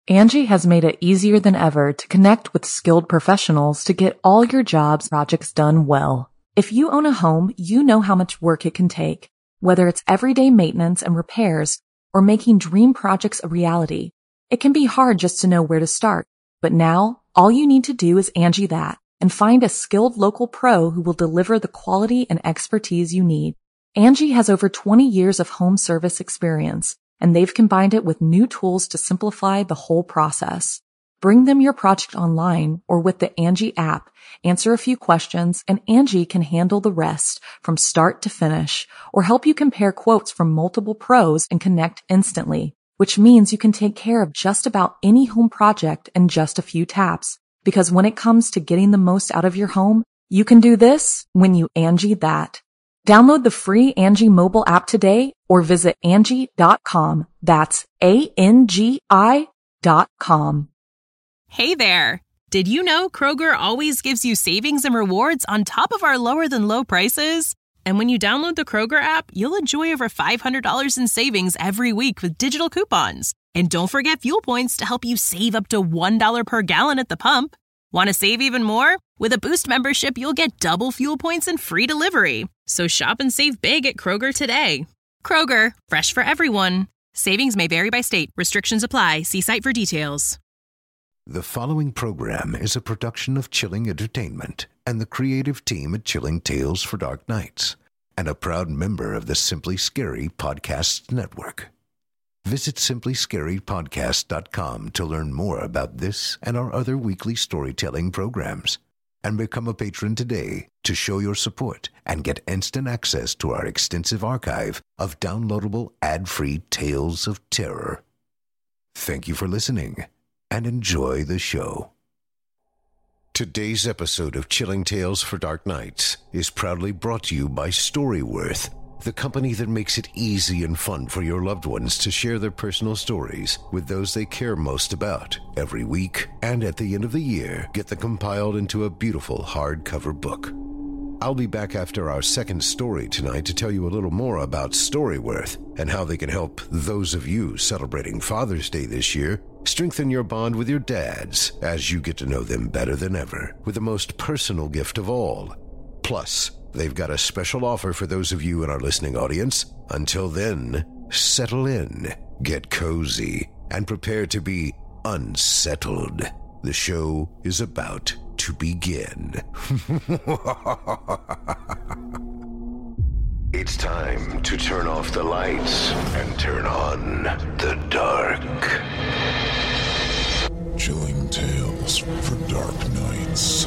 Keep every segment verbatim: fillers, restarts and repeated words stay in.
Angie has made it easier than ever to connect with skilled professionals to get all your jobs projects done well. If you own a home, you know how much work it can take, whether it's everyday maintenance and repairs or making dream projects a reality. It can be hard just to know where to start, but now all you need to do is Angie that and find a skilled local pro who will deliver the quality and expertise you need. Angie has over twenty years of home service experience, and they've combined it with new tools to simplify the whole process. Bring them your project online or with the Angie app, answer a few questions, and Angie can handle the rest from start to finish, or help you compare quotes from multiple pros and connect instantly, which means you can take care of just about any home project in just a few taps. Because when it comes to getting the most out of your home, you can do this when you Angie that. Download the free Angie mobile app today or visit Angie dot com. That's A N G I dot com. Hey there! Did you know Kroger always gives you savings and rewards on top of our lower than low prices? And when you download the Kroger app, you'll enjoy over five hundred dollars in savings every week with digital coupons. And don't forget fuel points to help you save up to one dollar per gallon at the pump. Want to save even more? With a Boost membership, you'll get double fuel points and free delivery. So shop and save big at Kroger today. Kroger, fresh for everyone. Savings may vary by state. Restrictions apply. See site for details. The following program is a production of Chilling Entertainment and the creative team at Chilling Tales for Dark Nights, and a proud member of the Simply Scary Podcasts Network. Visit simply scary podcast dot com to learn more about this and our other weekly storytelling programs, and become a patron today to show your support and get instant access to our extensive archive of downloadable ad-free tales of terror. Thank you for listening, and enjoy the show. Today's episode of Chilling Tales for Dark Nights is proudly brought to you by Storyworth, the company that makes it easy and fun for your loved ones to share their personal stories with those they care most about every week, and at the end of the year, get them compiled into a beautiful hardcover book. I'll be back after our second story tonight to tell you a little more about Storyworth and how they can help those of you celebrating Father's Day this year strengthen your bond with your dads as you get to know them better than ever with the most personal gift of all. Plus, they've got a special offer for those of you in our listening audience. Until then, settle in, get cozy, and prepare to be unsettled. The show is about to begin. It's time to turn off the lights and turn on the dark. Chilling Tales for Dark Nights.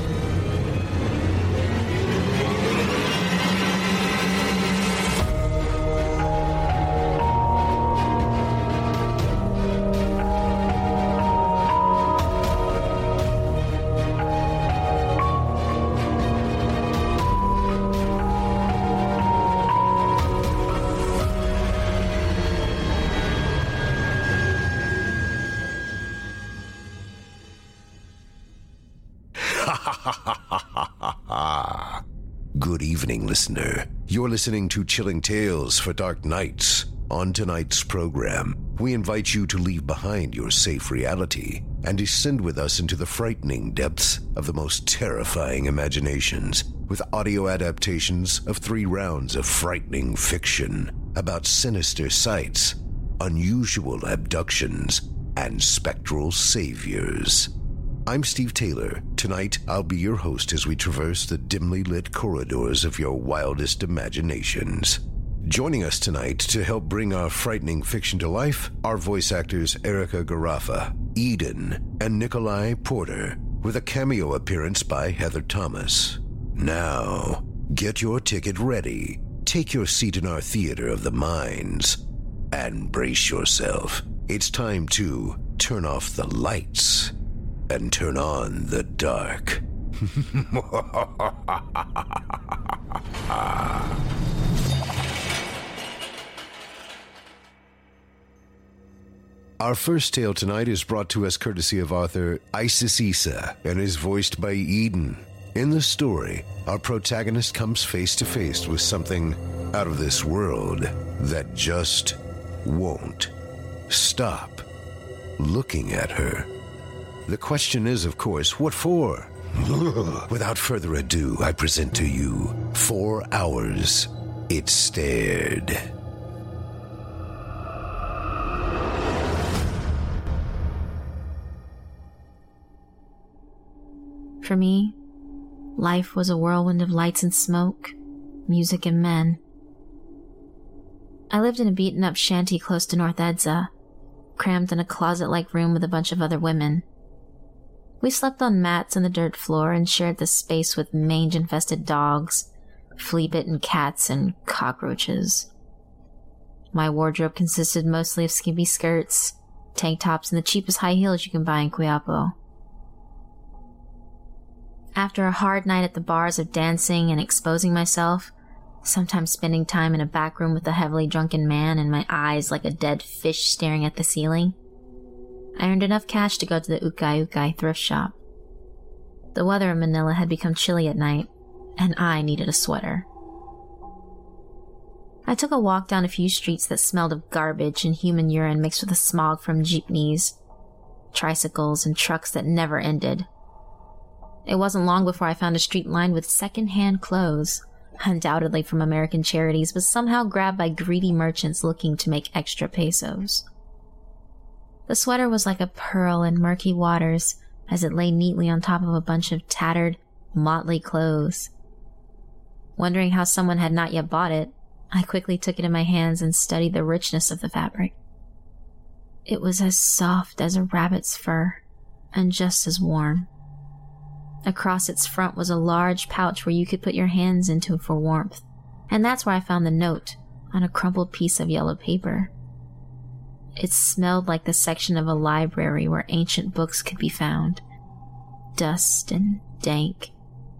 Good evening, listener. You're listening to Chilling Tales for Dark Nights. On tonight's program, we invite you to leave behind your safe reality and descend with us into the frightening depths of the most terrifying imaginations with audio adaptations of three rounds of frightening fiction about sinister sights, unusual abductions, and spectral saviors. I'm Steve Taylor. Tonight, I'll be your host as we traverse the dimly lit corridors of your wildest imaginations. Joining us tonight to help bring our frightening fiction to life are voice actors Erica Garaffa, Eden, and Nikolai Porter, with a cameo appearance by Heather Thomas. Now, get your ticket ready, take your seat in our theater of the minds, and brace yourself. It's time to turn off the lights and turn on the dark. Our first tale tonight is brought to us courtesy of author Isis Issa and is voiced by Eden. In the story, our protagonist comes face to face with something out of this world that just won't stop. looking at her. The question is, of course, what for? Without further ado, I present to you Four Hours It Stared. For me, life was a whirlwind of lights and smoke, music and men. I lived in a beaten-up shanty close to North Edsa, crammed in a closet-like room with a bunch of other women. We slept on mats on the dirt floor and shared the space with mange-infested dogs, flea-bitten cats, and cockroaches. My wardrobe consisted mostly of skimpy skirts, tank tops, and the cheapest high heels you can buy in Quiapo. After a hard night at the bars of dancing and exposing myself, sometimes spending time in a back room with a heavily drunken man and my eyes like a dead fish staring at the ceiling, I earned enough cash to go to the Ukai Ukai thrift shop. The weather in Manila had become chilly at night, and I needed a sweater. I took a walk down a few streets that smelled of garbage and human urine mixed with the smog from jeepneys, tricycles, and trucks that never ended. It wasn't long before I found a street lined with second-hand clothes, undoubtedly from American charities, but somehow grabbed by greedy merchants looking to make extra pesos. The sweater was like a pearl in murky waters as it lay neatly on top of a bunch of tattered, motley clothes. Wondering how someone had not yet bought it, I quickly took it in my hands and studied the richness of the fabric. It was as soft as a rabbit's fur, and just as warm. Across its front was a large pouch where you could put your hands into for warmth, and that's where I found the note on a crumpled piece of yellow paper. It smelled like the section of a library where ancient books could be found, dust and dank.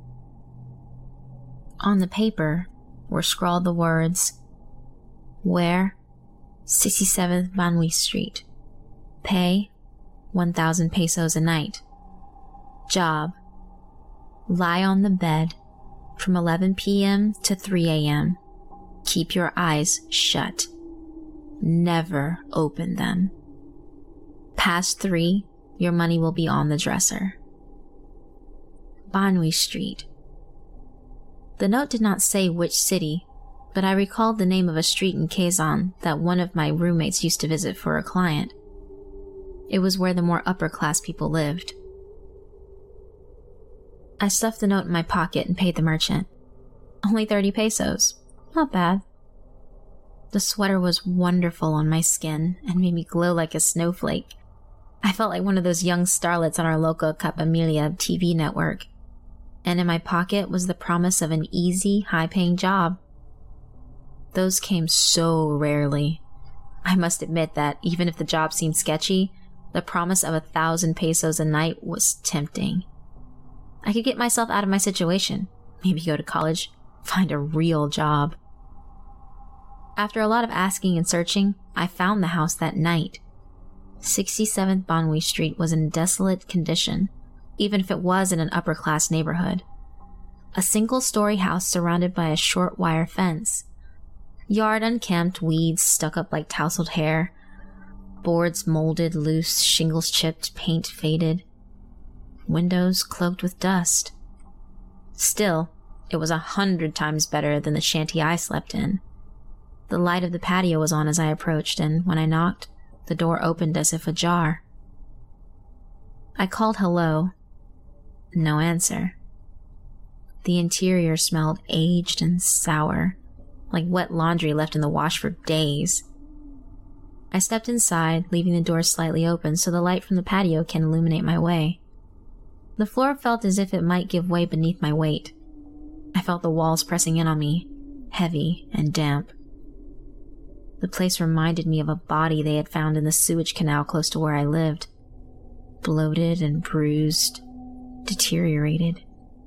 On the paper were scrawled the words, "Where? sixty-seventh Banwi Street. Pay? one thousand pesos a night. Job? Lie on the bed from eleven p.m. to three a.m. Keep your eyes shut. Never open them. Past three, your money will be on the dresser." Banwi Street. The note did not say which city, but I recalled the name of a street in Quezon that one of my roommates used to visit for a client. It was where the more upper-class people lived. I stuffed the note in my pocket and paid the merchant. Only thirty pesos. Not bad. The sweater was wonderful on my skin and made me glow like a snowflake. I felt like one of those young starlets on our local Capamilia T V network. And in my pocket was the promise of an easy, high-paying job. Those came so rarely. I must admit that even if the job seemed sketchy, the promise of a thousand pesos a night was tempting. I could get myself out of my situation, maybe go to college, find a real job. After a lot of asking and searching, I found the house that night. sixty-seventh Banwi Street was in desolate condition, even if it was in an upper-class neighborhood. A single-story house surrounded by a short wire fence. Yard unkempt, weeds stuck up like tousled hair. Boards molded loose, shingles chipped, paint faded. Windows cloaked with dust. Still, it was a hundred times better than the shanty I slept in. The light of the patio was on as I approached, and when I knocked, the door opened as if ajar. I called hello. No answer. The interior smelled aged and sour, like wet laundry left in the wash for days. I stepped inside, leaving the door slightly open so the light from the patio can illuminate my way. The floor felt as if it might give way beneath my weight. I felt the walls pressing in on me, heavy and damp. The place reminded me of a body they had found in the sewage canal close to where I lived. Bloated and bruised, deteriorated.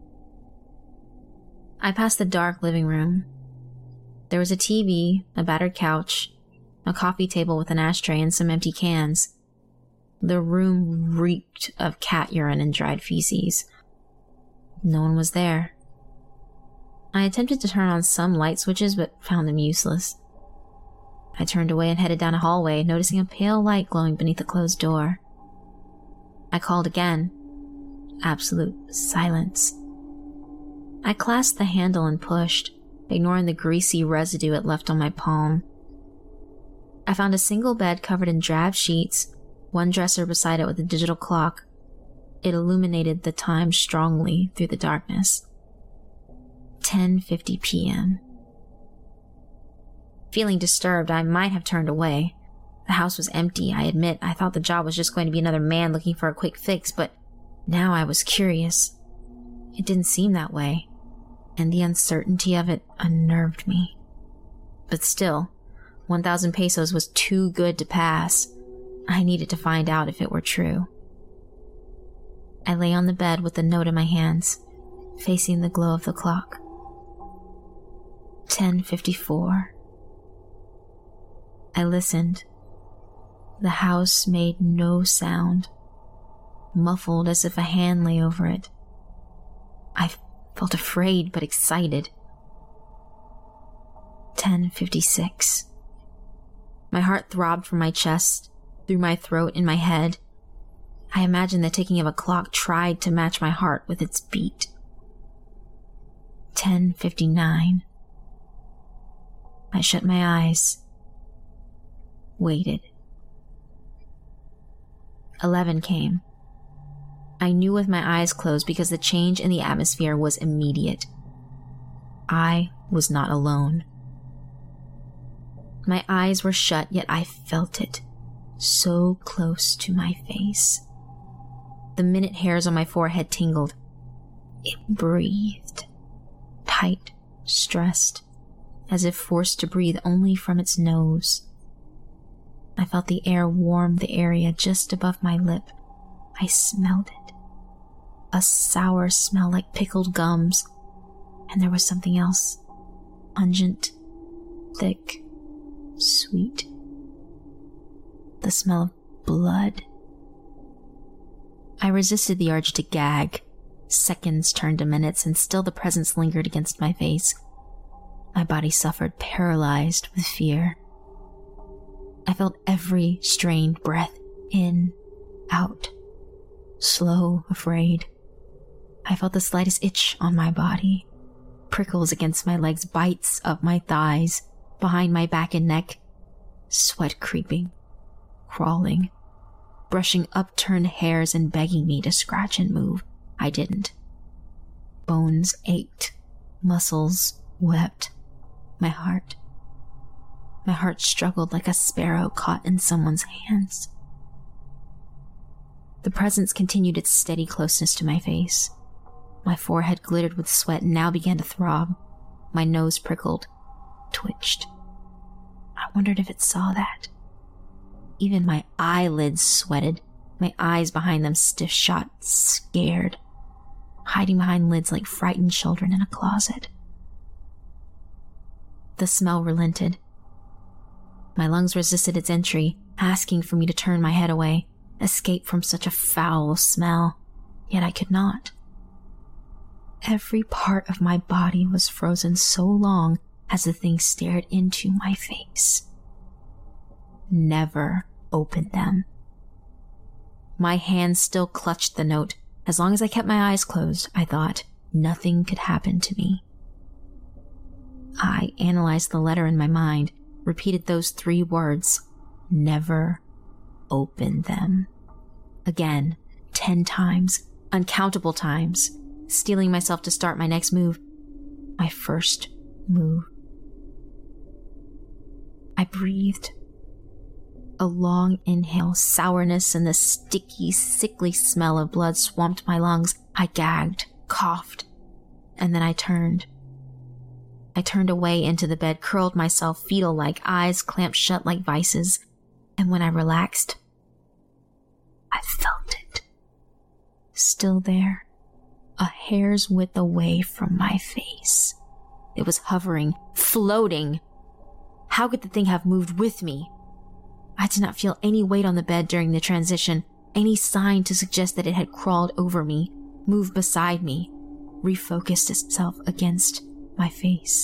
I passed the dark living room. There was a T V, a battered couch, a coffee table with an ashtray and some empty cans. The room reeked of cat urine and dried feces. No one was there. I attempted to turn on some light switches, but found them useless. I turned away and headed down a hallway, noticing a pale light glowing beneath a closed door. I called again. Absolute silence. I clasped the handle and pushed, ignoring the greasy residue it left on my palm. I found a single bed covered in drab sheets, one dresser beside it with a digital clock. It illuminated the time strongly through the darkness. ten fifty p.m. Feeling disturbed, I might have turned away. The house was empty, I admit. I thought the job was just going to be another man looking for a quick fix, but now I was curious. It didn't seem that way, and the uncertainty of it unnerved me. But still, one thousand pesos was too good to pass. I needed to find out if it were true. I lay on the bed with the note in my hands, facing the glow of the clock. ten fifty-four. I listened. The house made no sound, muffled as if a hand lay over it. I felt afraid but excited. ten fifty-six. My heart throbbed from my chest, through my throat and my head. I imagined the ticking of a clock tried to match my heart with its beat. ten fifty-nine. I shut my eyes, waited. eleven came. I knew with my eyes closed because the change in the atmosphere was immediate. I was not alone. My eyes were shut, yet I felt it, so close to my face. The minute hairs on my forehead tingled. It breathed, tight, stressed, as if forced to breathe only from its nose. I felt the air warm the area just above my lip. I smelled it. A sour smell like pickled gums. And there was something else. Pungent, thick, sweet. The smell of blood. I resisted the urge to gag. Seconds turned to minutes, and still the presence lingered against my face. My body suffered, paralyzed with fear. I felt every strained breath in, out, slow, afraid. I felt the slightest itch on my body, prickles against my legs, bites up my thighs, behind my back and neck, sweat creeping, crawling, brushing upturned hairs and begging me to scratch and move. I didn't. Bones ached, muscles wept, my heart. My heart struggled like a sparrow caught in someone's hands. The presence continued its steady closeness to my face. My forehead glittered with sweat and now began to throb. My nose prickled, twitched. I wondered if it saw that. Even my eyelids sweated, my eyes behind them stiff-shot, scared, hiding behind lids like frightened children in a closet. The smell relented. My lungs resisted its entry, asking for me to turn my head away, escape from such a foul smell, yet I could not. Every part of my body was frozen so long as the thing stared into my face. Never opened them. My hands still clutched the note. As long as I kept my eyes closed, I thought, nothing could happen to me. I analyzed the letter in my mind, repeated those three words, never open them. Again, ten times, uncountable times, steeling myself to start my next move, my first move. I breathed. A long inhale, sourness and the sticky, sickly smell of blood swamped my lungs. I gagged, coughed, and then I turned. I turned away into the bed, curled myself fetal-like, eyes clamped shut like vices, and when I relaxed, I felt it. Still there, a hair's width away from my face. It was hovering, floating. How could the thing have moved with me? I did not feel any weight on the bed during the transition, any sign to suggest that it had crawled over me, moved beside me, refocused itself against my face.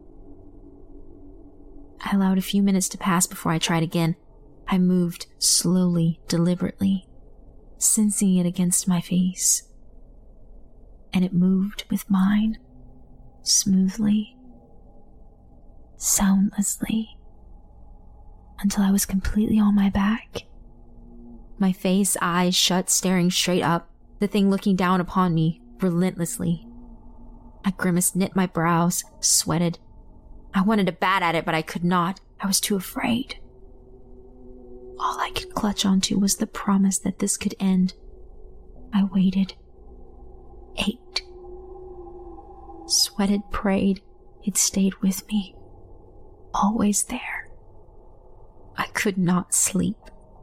I allowed a few minutes to pass before I tried again. I moved slowly, deliberately, sensing it against my face. And it moved with mine, smoothly, soundlessly, until I was completely on my back. My face, eyes shut, staring straight up, the thing looking down upon me relentlessly. I grimaced, knit my brows, sweated. I wanted to bat at it, but I could not. I was too afraid. All I could clutch onto was the promise that this could end. I waited. Ached. Sweated, prayed. It stayed with me. Always there. I could not sleep.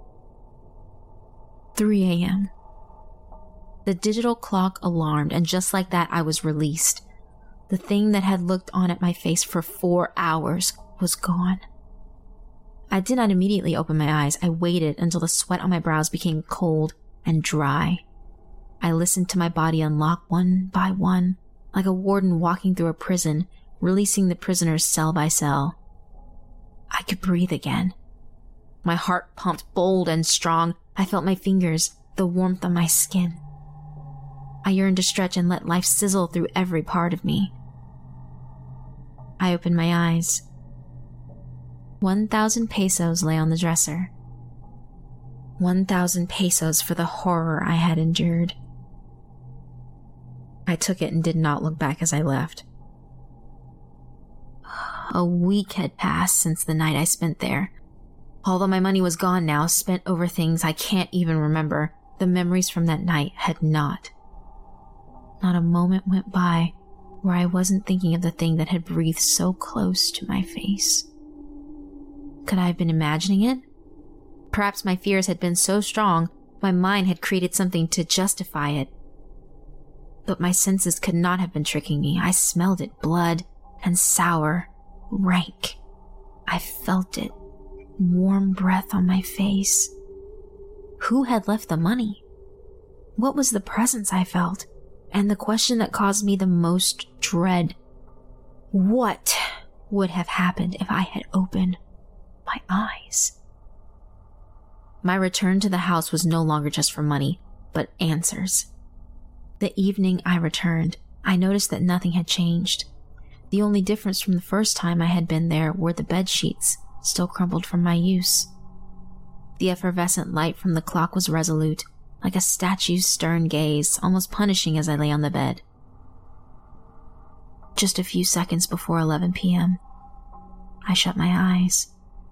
three a.m. The digital clock alarmed, and just like that, I was released. The thing that had looked on at my face for four hours was gone. I did not immediately open my eyes. I waited until the sweat on my brows became cold and dry. I listened to my body unlock one by one, like a warden walking through a prison, releasing the prisoners cell by cell. I could breathe again. My heart pumped bold and strong. I felt my fingers, the warmth on my skin. I yearned to stretch and let life sizzle through every part of me. I opened my eyes. One thousand pesos lay on the dresser. One thousand pesos for the horror I had endured. I took it and did not look back as I left. A week had passed since the night I spent there. Although my money was gone now, spent over things I can't even remember, the memories from that night had not. Not a moment went by where I wasn't thinking of the thing that had breathed so close to my face. Could I have been imagining it? Perhaps my fears had been so strong, my mind had created something to justify it. But my senses could not have been tricking me. I smelled it, blood and sour, rank. I felt it, warm breath on my face. Who had left the money? What was the presence I felt? And the question that caused me the most dread: what would have happened if I had opened my eyes? My return to the house was no longer just for money, but answers. The evening I returned, I noticed that nothing had changed. The only difference from the first time I had been there were the bed sheets, still crumpled from my use. The effervescent light from the clock was resolute, like a statue's stern gaze, almost punishing as I lay on the bed. Just a few seconds before eleven p.m., I shut my eyes.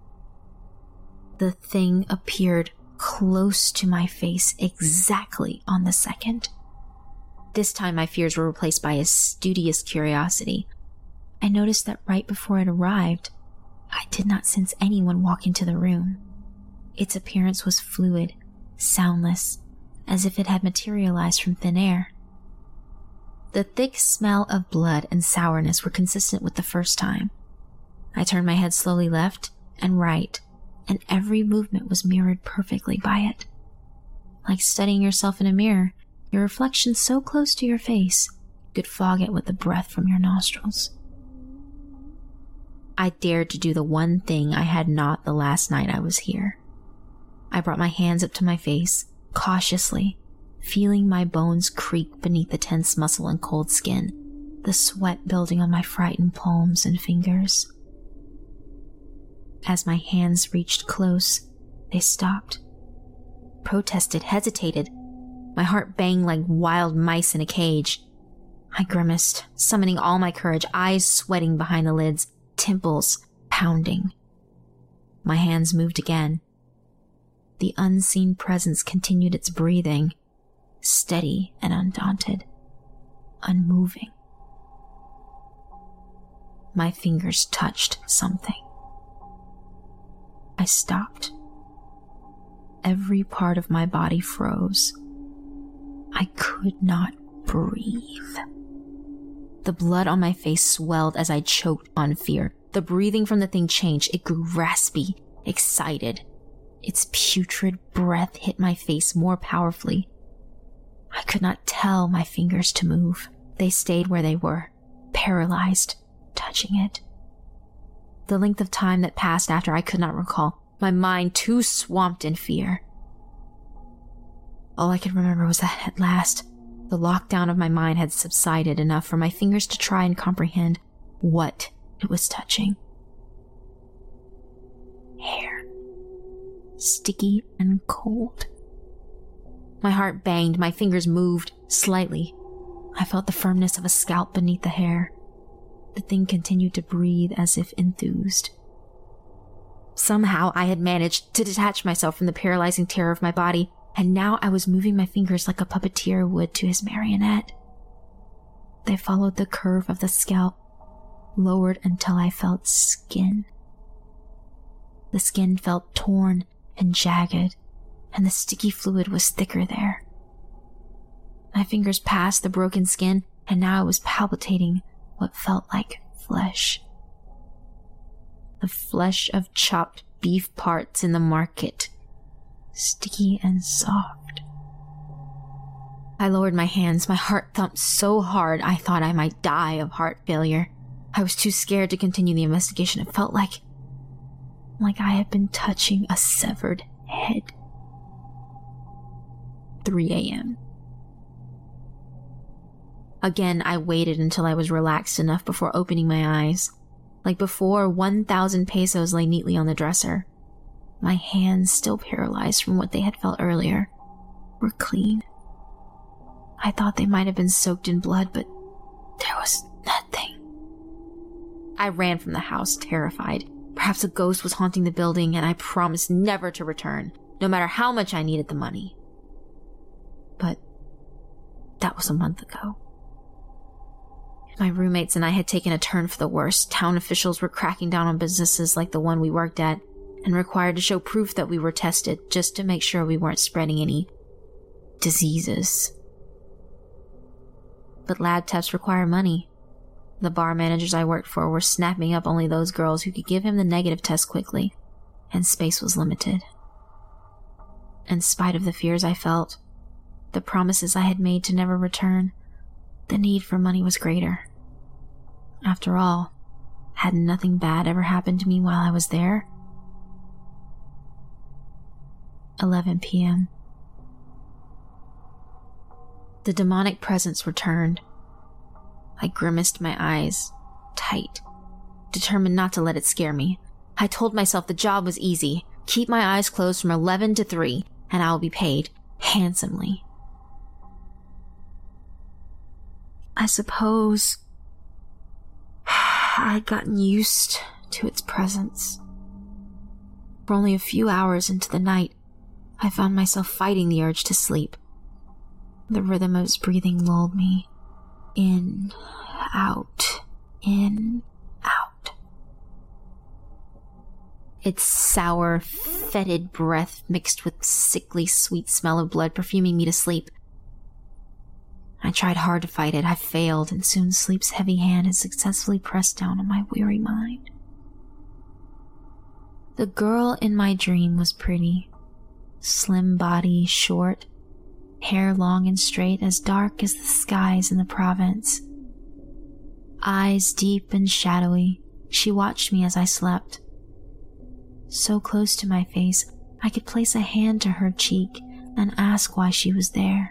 The thing appeared close to my face exactly on the second. This time my fears were replaced by a studious curiosity. I noticed that right before it arrived, I did not sense anyone walk into the room. Its appearance was fluid, soundless, as if it had materialized from thin air. The thick smell of blood and sourness were consistent with the first time. I turned my head slowly left and right, and every movement was mirrored perfectly by it. Like studying yourself in a mirror, your reflection so close to your face, you could fog it with the breath from your nostrils. I dared to do the one thing I had not the last night I was here. I brought my hands up to my face, cautiously, feeling my bones creak beneath the tense muscle and cold skin, the sweat building on my frightened palms and fingers. As my hands reached close, they stopped, protested, hesitated. My heart banged like wild mice in a cage. I grimaced, summoning all my courage, eyes sweating behind the lids, temples pounding. My hands moved again. The unseen presence continued its breathing, steady and undaunted, unmoving. My fingers touched something. I stopped. Every part of my body froze. I could not breathe. The blood on my face swelled as I choked on fear. The breathing from the thing changed. It grew raspy, excited. Its putrid breath hit my face more powerfully. I could not tell my fingers to move. They stayed where they were, paralyzed, touching it. The length of time that passed after I could not recall, my mind too swamped in fear. All I could remember was that at last, the lockdown of my mind had subsided enough for my fingers to try and comprehend what it was touching. Hair. Sticky and cold. My heart banged, my fingers moved slightly. I felt the firmness of a scalp beneath the hair. The thing continued to breathe as if enthused. Somehow I had managed to detach myself from the paralyzing terror of my body, and now I was moving my fingers like a puppeteer would to his marionette. They followed the curve of the scalp, lowered until I felt skin. The skin felt torn and jagged, and the sticky fluid was thicker there. My fingers passed the broken skin, and now I was palpitating what felt like flesh. The flesh of chopped beef parts in the market, sticky and soft. I lowered my hands. My heart thumped so hard I thought I might die of heart failure. I was too scared to continue the investigation. It felt like, like I had been touching a severed head. three a.m. Again, I waited until I was relaxed enough before opening my eyes. Like before, one thousand pesos lay neatly on the dresser. My hands, still paralyzed from what they had felt earlier, were clean. I thought they might have been soaked in blood, but there was nothing. I ran from the house, terrified. Perhaps a ghost was haunting the building, and I promised never to return, no matter how much I needed the money. But that was a month ago. My roommates and I had taken a turn for the worse. Town officials were cracking down on businesses like the one we worked at and required to show proof that we were tested just to make sure we weren't spreading any diseases. But lab tests require money. The bar managers I worked for were snapping up only those girls who could give him the negative test quickly, and space was limited. In spite of the fears I felt, the promises I had made to never return, the need for money was greater. After all, had nothing bad ever happened to me while I was there? eleven p.m. The demonic presence returned. I grimaced my eyes tight, determined not to let it scare me. I told myself the job was easy. Keep my eyes closed from eleven to three, and I will be paid handsomely. I suppose I had gotten used to its presence. For only a few hours into the night, I found myself fighting the urge to sleep. The rhythm of its breathing lulled me. In, out, in, out. Its sour, fetid breath mixed with sickly sweet smell of blood perfuming me to sleep. I tried hard to fight it. I failed, and soon sleep's heavy hand had successfully pressed down on my weary mind. The girl in my dream was pretty. Slim body, short, hair long and straight, as dark as the skies in the province. Eyes deep and shadowy, she watched me as I slept. So close to my face, I could place a hand to her cheek and ask why she was there.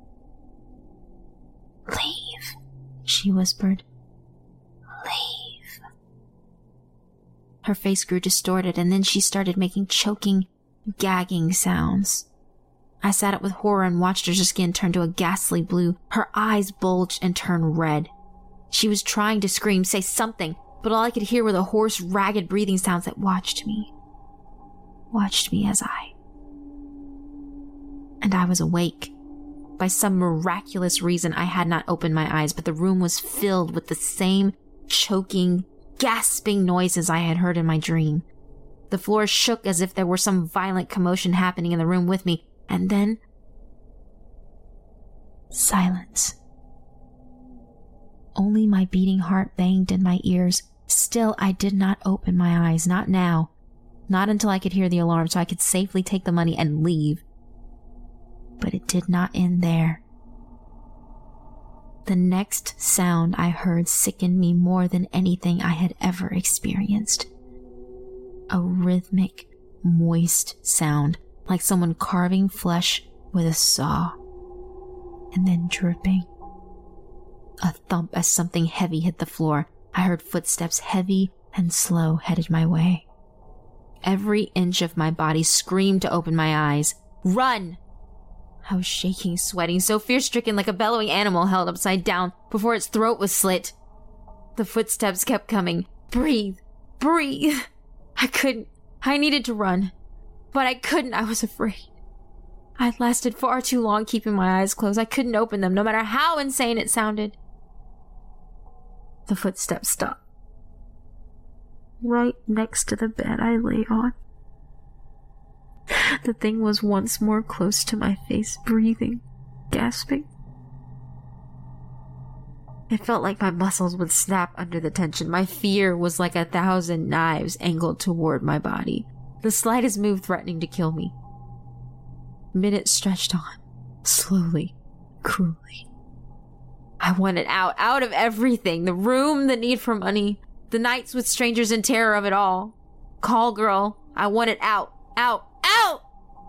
"Leave," she whispered. "Leave." Her face grew distorted, and then she started making choking, gagging sounds. I sat up with horror and watched her skin turn to a ghastly blue. Her eyes bulged and turned red. She was trying to scream, say something, but all I could hear were the hoarse, ragged breathing sounds that watched me. Watched me as I... And I was awake. By some miraculous reason, I had not opened my eyes, but the room was filled with the same choking, gasping noises I had heard in my dream. The floor shook as if there were some violent commotion happening in the room with me, and then... silence. Only my beating heart banged in my ears. Still, I did not open my eyes, not now. Not until I could hear the alarm so I could safely take the money and leave. But it did not end there. The next sound I heard sickened me more than anything I had ever experienced. A rhythmic, moist sound, like someone carving flesh with a saw, and then dripping. A thump as something heavy hit the floor. I heard footsteps, heavy and slow, headed my way. Every inch of my body screamed to open my eyes. Run! I was shaking, sweating, so fear-stricken like a bellowing animal held upside down before its throat was slit. The footsteps kept coming. Breathe! Breathe! I couldn't. I needed to run. But I couldn't. I was afraid. I'd lasted far too long keeping my eyes closed. I couldn't open them, no matter how insane it sounded. The footsteps stopped. Right next to the bed I lay on. The thing was once more close to my face, breathing, gasping. It felt like my muscles would snap under the tension. My fear was like a thousand knives angled toward my body, the slightest move threatening to kill me. Minutes stretched on, slowly, cruelly. I wanted out, out of everything. The room, the need for money, the nights with strangers and terror of it all. Call girl, I wanted out, out, out!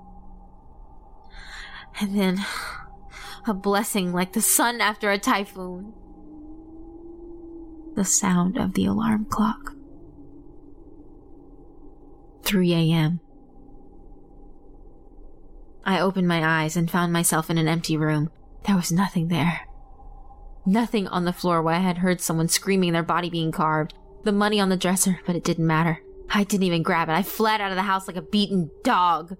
And then, a blessing like the sun after a typhoon. The sound of the alarm clock. three a.m. I opened my eyes and found myself in an empty room. There was nothing there. Nothing on the floor where I had heard someone screaming, their body being carved. The money on the dresser, but it didn't matter. I didn't even grab it. I fled out of the house like a beaten dog.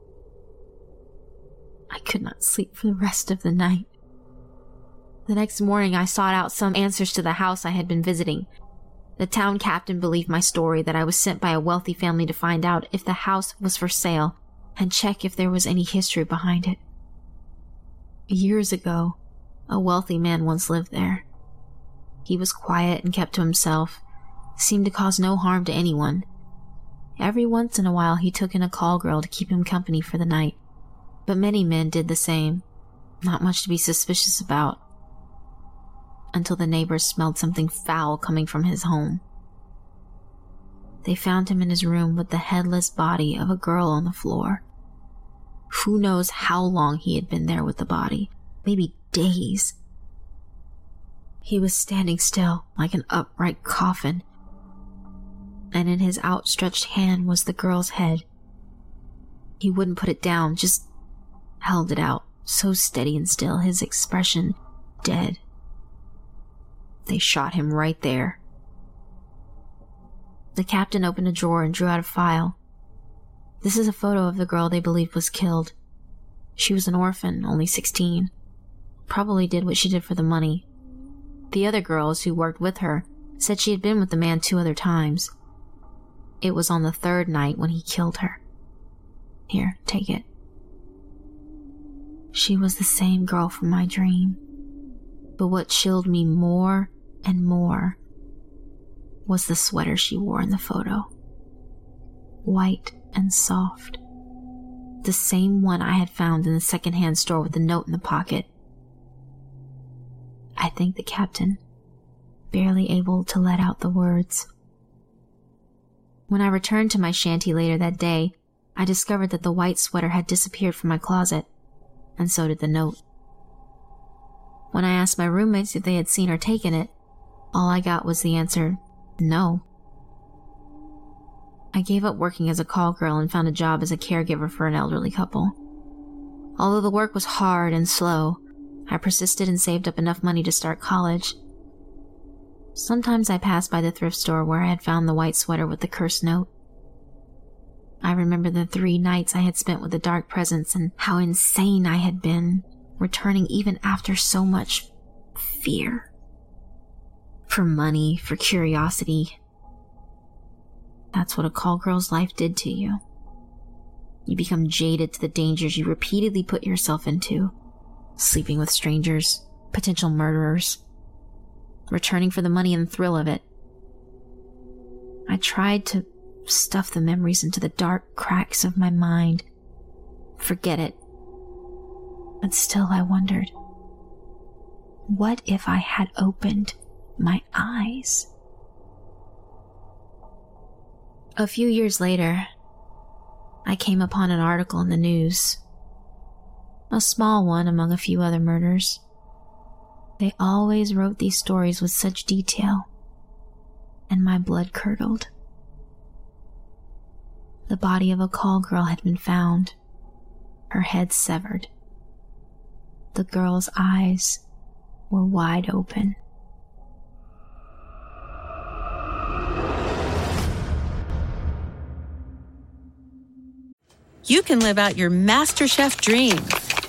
I could not sleep for the rest of the night. The next morning, I sought out some answers to the house I had been visiting. The town captain believed my story that I was sent by a wealthy family to find out if the house was for sale and check if there was any history behind it. Years ago, a wealthy man once lived there. He was quiet and kept to himself, seemed to cause no harm to anyone. Every once in a while he took in a call girl to keep him company for the night, but many men did the same, not much to be suspicious about, until the neighbors smelled something foul coming from his home. They found him in his room with the headless body of a girl on the floor. Who knows how long he had been there with the body, maybe days. He was standing still like an upright coffin, and in his outstretched hand was the girl's head. He wouldn't put it down, just held it out, so steady and still, his expression dead. They shot him right there. The captain opened a drawer and drew out a file. This is a photo of the girl they believed was killed. She was an orphan, only sixteen. Probably did what she did for the money. The other girls who worked with her said she had been with the man two other times. It was on the third night when he killed her. Here, take it. She was the same girl from my dream. But what chilled me more and more was the sweater she wore in the photo. White and soft. The same one I had found in the second-hand store with the note in the pocket. I thanked the captain, barely able to let out the words. When I returned to my shanty later that day, I discovered that the white sweater had disappeared from my closet, and so did the note. When I asked my roommates if they had seen or taken it, all I got was the answer, no. I gave up working as a call girl and found a job as a caregiver for an elderly couple. Although the work was hard and slow, I persisted and saved up enough money to start college. Sometimes I passed by the thrift store where I had found the white sweater with the cursed note. I remember the three nights I had spent with the dark presence and how insane I had been, returning even after so much fear. For money, for curiosity. That's what a call girl's life did to you. You become jaded to the dangers you repeatedly put yourself into. Sleeping with strangers, potential murderers, returning for the money and the thrill of it. I tried to stuff the memories into the dark cracks of my mind. Forget it. But still I wondered, what if I had opened my eyes? A few years later, I came upon an article in the news. A small one among a few other murders. They always wrote these stories with such detail, and my blood curdled. The body of a call girl had been found, her head severed. The girl's eyes were wide open. You can live out your MasterChef dreams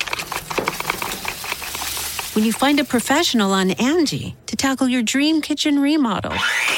when you find a professional on Angie to tackle your dream kitchen remodel.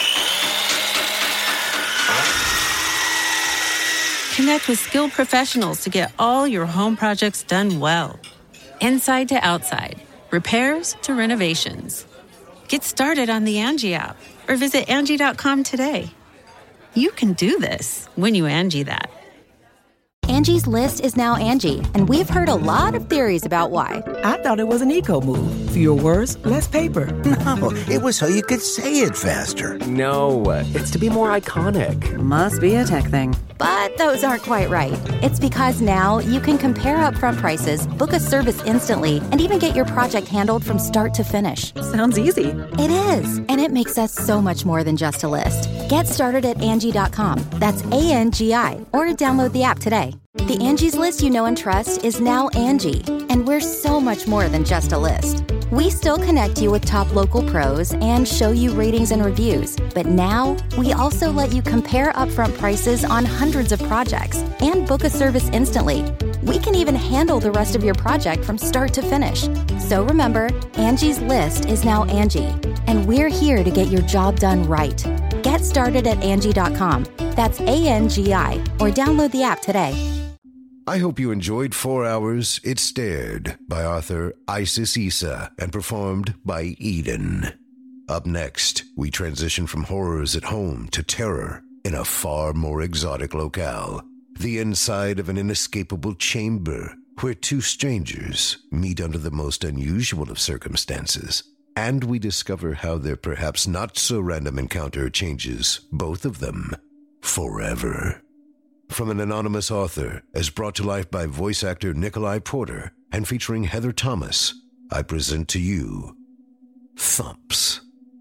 Connect with skilled professionals to get all your home projects done well. Inside to outside, repairs to renovations. Get started on the Angie app or visit Angie dot com today. You can do this when you Angie that. Angie's List is now Angie, and we've heard a lot of theories about why. I thought it was an eco move. Fewer words, less paper. No, it was so you could say it faster. No, it's to be more iconic. Must be a tech thing. But those aren't quite right. It's because now you can compare upfront prices, book a service instantly, and even get your project handled from start to finish. Sounds easy. It is, and it makes us so much more than just a list. Get started at Angie dot com. That's A N G I, or download the app today. The Angie's List you know and trust is now Angie, and we're so much more than just a list. We still connect you with top local pros and show you ratings and reviews, but now we also let you compare upfront prices on hundreds of projects and book a service instantly. We can even handle the rest of your project from start to finish. So remember, Angie's List is now Angie, and we're here to get your job done right. Get started at Angie dot com. That's A N G I, or download the app today. I hope you enjoyed Four Hours It Stared by author Isis Issa and performed by Eden. Up next, we transition from horrors at home to terror in a far more exotic locale. The inside of an inescapable chamber where two strangers meet under the most unusual of circumstances. And we discover how their perhaps not so random encounter changes both of them forever. From an anonymous author, as brought to life by voice actor Nikolai Porter and featuring Heather Thomas, I present to you Thumps.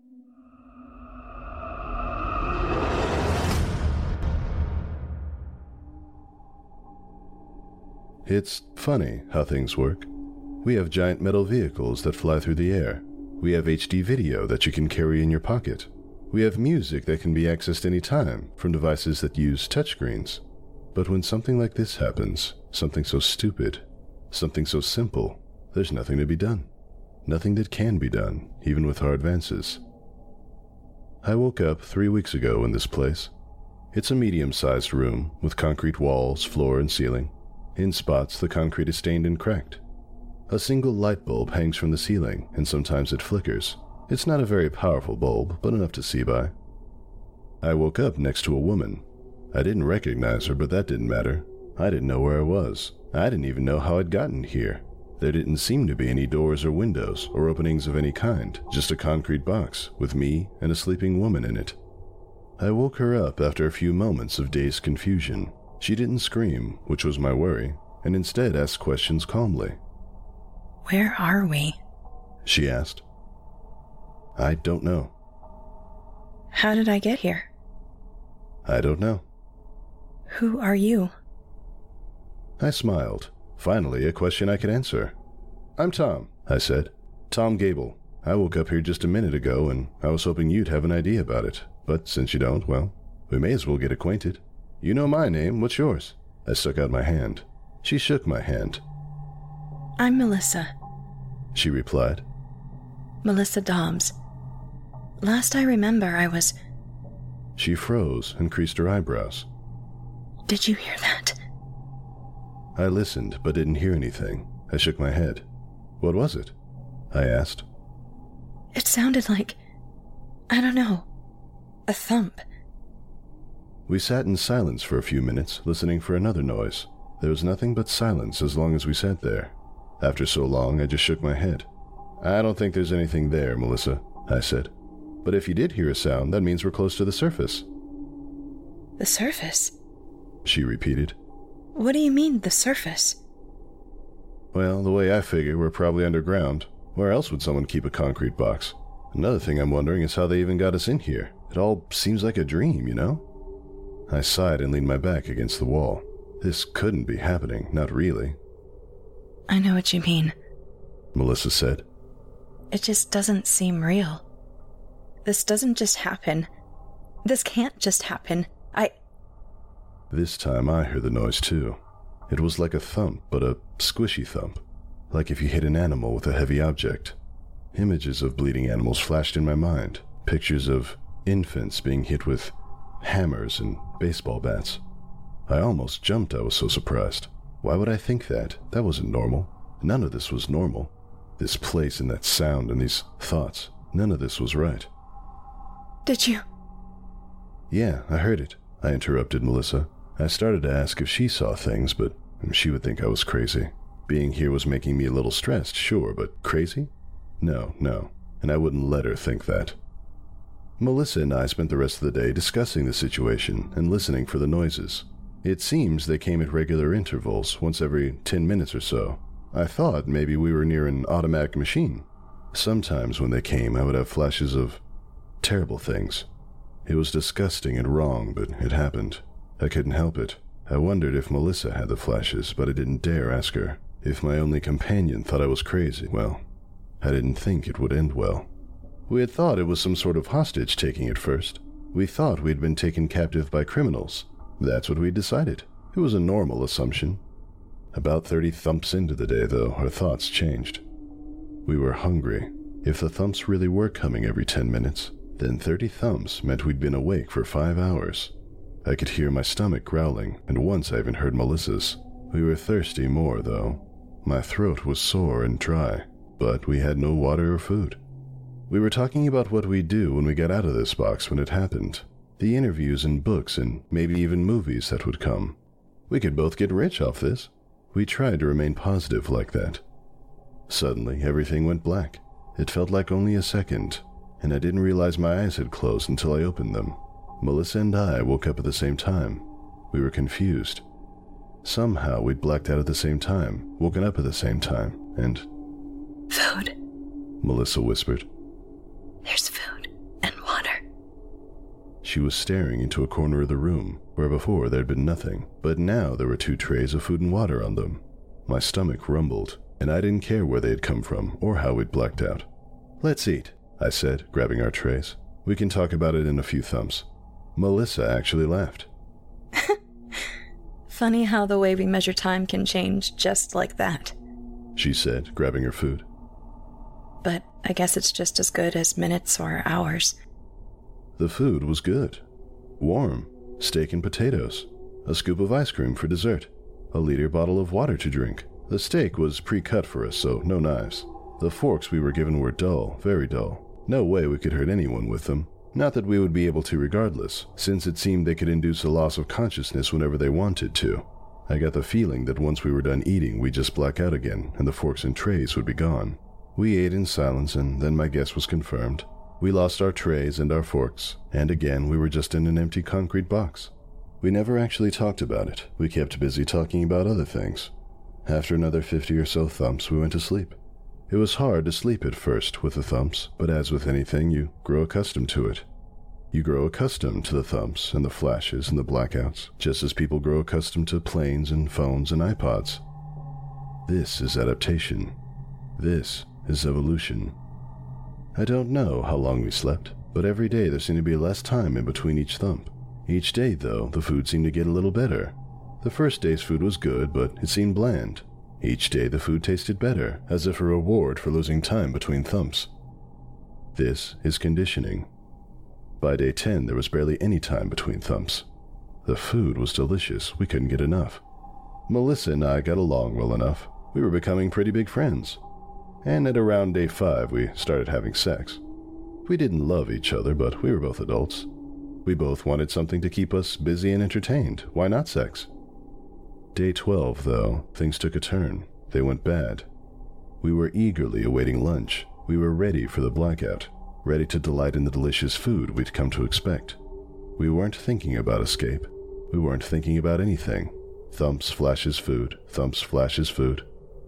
It's funny how things work. We have giant metal vehicles that fly through the air. We have H D video that you can carry in your pocket. We have music that can be accessed anytime from devices that use touchscreens. But when something like this happens, something so stupid, something so simple, there's nothing to be done. Nothing that can be done, even with our advances. I woke up three weeks ago in this place. It's a medium-sized room with concrete walls, floor, and ceiling. In spots, the concrete is stained and cracked. A single light bulb hangs from the ceiling, and sometimes it flickers. It's not a very powerful bulb, but enough to see by. I woke up next to a woman. I didn't recognize her, but that didn't matter. I didn't know where I was. I didn't even know how I'd gotten here. There didn't seem to be any doors or windows or openings of any kind, just a concrete box with me and a sleeping woman in it. I woke her up after a few moments of dazed confusion. She didn't scream, which was my worry, and instead asked questions calmly. Where are we? She asked. I don't know. How did I get here? I don't know. Who are you? I smiled. Finally, a question I could answer. I'm Tom, I said. Tom Gable. I woke up here just a minute ago, and I was hoping you'd have an idea about it. But since you don't, well, we may as well get acquainted. You know my name. What's yours? I stuck out my hand. She shook my hand. I'm Melissa, she replied. Melissa Dobbs. Last I remember, I was... She froze and creased her eyebrows. Did you hear that? I listened, but didn't hear anything. I shook my head. What was it? I asked. It sounded like... I don't know. A thump. We sat in silence for a few minutes, listening for another noise. There was nothing but silence as long as we sat there. After so long, I just shook my head. I don't think there's anything there, Melissa, I said. But if you did hear a sound, that means we're close to the surface. The surface? She repeated. What do you mean, the surface? Well, the way I figure, we're probably underground. Where else would someone keep a concrete box? Another thing I'm wondering is how they even got us in here. It all seems like a dream, you know? I sighed and leaned my back against the wall. This couldn't be happening, not really. I know what you mean, Melissa said. It just doesn't seem real. This doesn't just happen. This can't just happen. I... This time I heard the noise too. It was like a thump, but a squishy thump. Like if you hit an animal with a heavy object. Images of bleeding animals flashed in my mind. Pictures of infants being hit with hammers and baseball bats. I almost jumped, I was so surprised. Why would I think that? That wasn't normal. None of this was normal. This place and that sound and these thoughts. None of this was right. Did you? Yeah, I heard it, I interrupted Melissa. I started to ask if she saw things, but she would think I was crazy. Being here was making me a little stressed, sure, but crazy? No, no, and I wouldn't let her think that. Melissa and I spent the rest of the day discussing the situation and listening for the noises. It seems they came at regular intervals, once every ten minutes or so. I thought maybe we were near an automatic machine. Sometimes when they came, I would have flashes of terrible things. It was disgusting and wrong, but it happened. I couldn't help it. I wondered if Melissa had the flashes, but I didn't dare ask her. If my only companion thought I was crazy, well, I didn't think it would end well. We had thought it was some sort of hostage-taking at first. We thought we'd been taken captive by criminals. That's what we decided. It was a normal assumption. About thirty thumps into the day, though, our thoughts changed. We were hungry. If the thumps really were coming every ten minutes, then thirty thumps meant we'd been awake for five hours. I could hear my stomach growling, and once I even heard Melissa's. We were thirsty more, though. My throat was sore and dry, but we had no water or food. We were talking about what we'd do when we got out of this box when it happened. The interviews and books and maybe even movies that would come. We could both get rich off this. We tried to remain positive like that. Suddenly, everything went black. It felt like only a second, and I didn't realize my eyes had closed until I opened them. Melissa and I woke up at the same time. We were confused. Somehow we'd blacked out at the same time, woken up at the same time, and... Food, Melissa whispered. There's food and water. She was staring into a corner of the room, where before there'd been nothing, but now there were two trays of food and water on them. My stomach rumbled, and I didn't care where they had come from or how we'd blacked out. Let's eat, I said, grabbing our trays. We can talk about it in a few thumps. Melissa actually laughed. Funny how the way we measure time can change just like that, she said, grabbing her food. But I guess it's just as good as minutes or hours. The food was good. Warm, steak and potatoes, a scoop of ice cream for dessert, a liter bottle of water to drink. The steak was pre-cut for us, so no knives. The forks we were given were dull, very dull. No way we could hurt anyone with them. Not that we would be able to regardless, since it seemed they could induce a loss of consciousness whenever they wanted to. I got the feeling that once we were done eating, we'd just black out again, and the forks and trays would be gone. We ate in silence, and then my guess was confirmed. We lost our trays and our forks, and again we were just in an empty concrete box. We never actually talked about it. We kept busy talking about other things. After another fifty or so thumps, we went to sleep. It was hard to sleep at first with the thumps, but as with anything, you grow accustomed to it. You grow accustomed to the thumps and the flashes and the blackouts, just as people grow accustomed to planes and phones and iPods. This is adaptation. This is evolution. I don't know how long we slept, but every day there seemed to be less time in between each thump. Each day, though, the food seemed to get a little better. The first day's food was good, but it seemed bland. Each day the food tasted better, as if a reward for losing time between thumps. This is conditioning. By day ten, there was barely any time between thumps. The food was delicious. We couldn't get enough. Melissa and I got along well enough. We were becoming pretty big friends. And at around day five, we started having sex. We didn't love each other, but we were both adults. We both wanted something to keep us busy and entertained. Why not sex? Day twelve, though, things took a turn. They went bad. We were eagerly awaiting lunch. We were ready for the blackout, ready to delight in the delicious food we'd come to expect. We weren't thinking about escape. We weren't thinking about anything. Thumps, flashes, food. Thumps, flashes, food.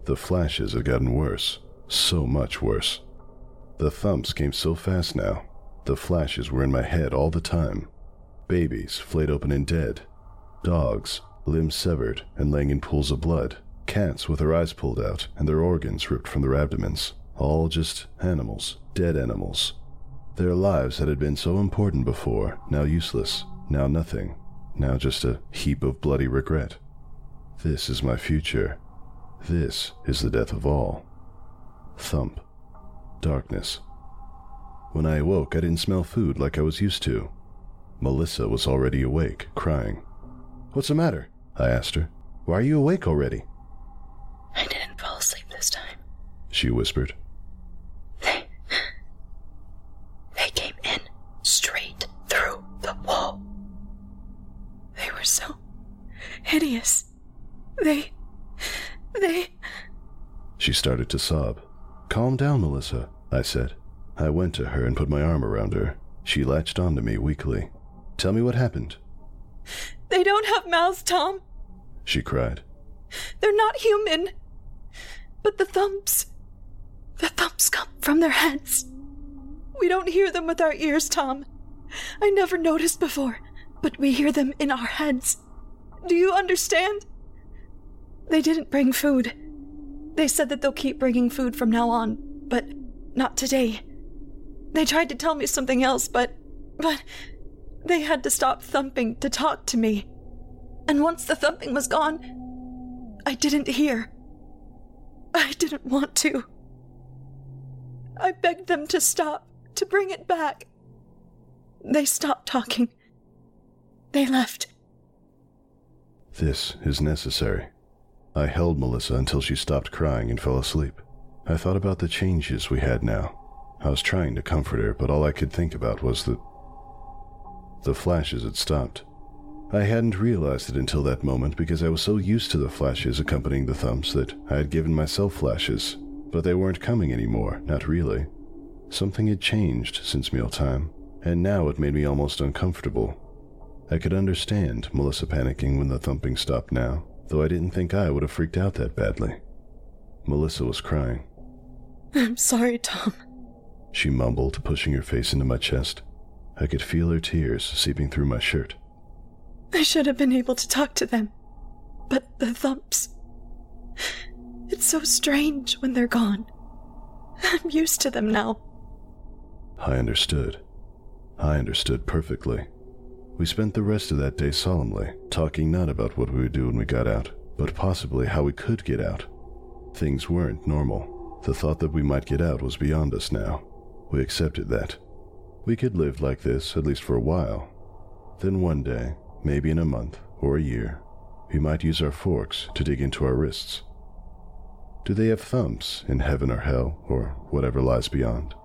The flashes had gotten worse, so much worse. The thumps came so fast now. The flashes were in my head all the time. Babies flayed open and dead. Dogs, limbs severed and laying in pools of blood. Cats with their eyes pulled out and their organs ripped from their abdomens. All just animals, dead animals. Their lives that had been so important before, now useless, now nothing, now just a heap of bloody regret. This is my future. This is the death of all. Thump. Darkness. When I awoke, I didn't smell food like I was used to. Melissa was already awake, crying. "What's the matter?" I asked her. "Why are you awake already?" "I didn't fall asleep this time," she whispered. They... They came in straight through the wall. They were so hideous. They... They... She started to sob. "Calm down, Melissa," I said. I went to her and put my arm around her. She latched onto me weakly. "Tell me what happened." "They don't have mouths, Tom," she cried. "They're not human. But the thumps... The thumps come from their heads. We don't hear them with our ears, Tom. I never noticed before, but we hear them in our heads. Do you understand? They didn't bring food. They said that they'll keep bringing food from now on, but not today. They tried to tell me something else, but... But... They had to stop thumping to talk to me. And once the thumping was gone, I didn't hear. I didn't want to. I begged them to stop, to bring it back. They stopped talking. They left." This is necessary. I held Melissa until she stopped crying and fell asleep. I thought about the changes we had now. I was trying to comfort her, but all I could think about was that the flashes had stopped. I hadn't realized it until that moment because I was so used to the flashes accompanying the thumps that I had given myself flashes, but they weren't coming anymore, not really. Something had changed since mealtime, and now it made me almost uncomfortable. I could understand Melissa panicking when the thumping stopped now, though I didn't think I would have freaked out that badly. Melissa was crying. "I'm sorry, Tom," she mumbled, pushing her face into my chest. I could feel her tears seeping through my shirt. "I should have been able to talk to them, but the thumps... It's so strange when they're gone. I'm used to them now." I understood. I understood perfectly. We spent the rest of that day solemnly, talking not about what we would do when we got out, but possibly how we could get out. Things weren't normal. The thought that we might get out was beyond us now. We accepted that. We could live like this, at least for a while. Then one day, maybe in a month or a year, we might use our forks to dig into our wrists. Do they have thumps in heaven or hell, or whatever lies beyond?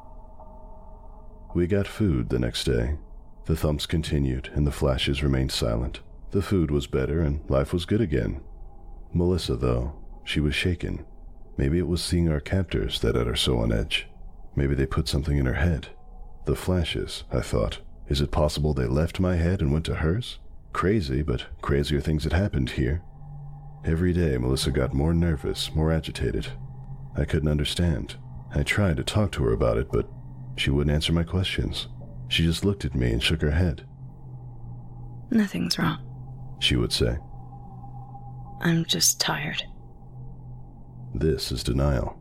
We got food the next day. The thumps continued, and the flashes remained silent. The food was better, and life was good again. Melissa, though, she was shaken. Maybe it was seeing our captors that had her so on edge. Maybe they put something in her head. The flashes, I thought. Is it possible they left my head and went to hers? Crazy, but crazier things had happened here. Every day, Melissa got more nervous, more agitated. I couldn't understand. I tried to talk to her about it, but she wouldn't answer my questions. She just looked at me and shook her head. "Nothing's wrong," she would say. "I'm just tired." This is denial.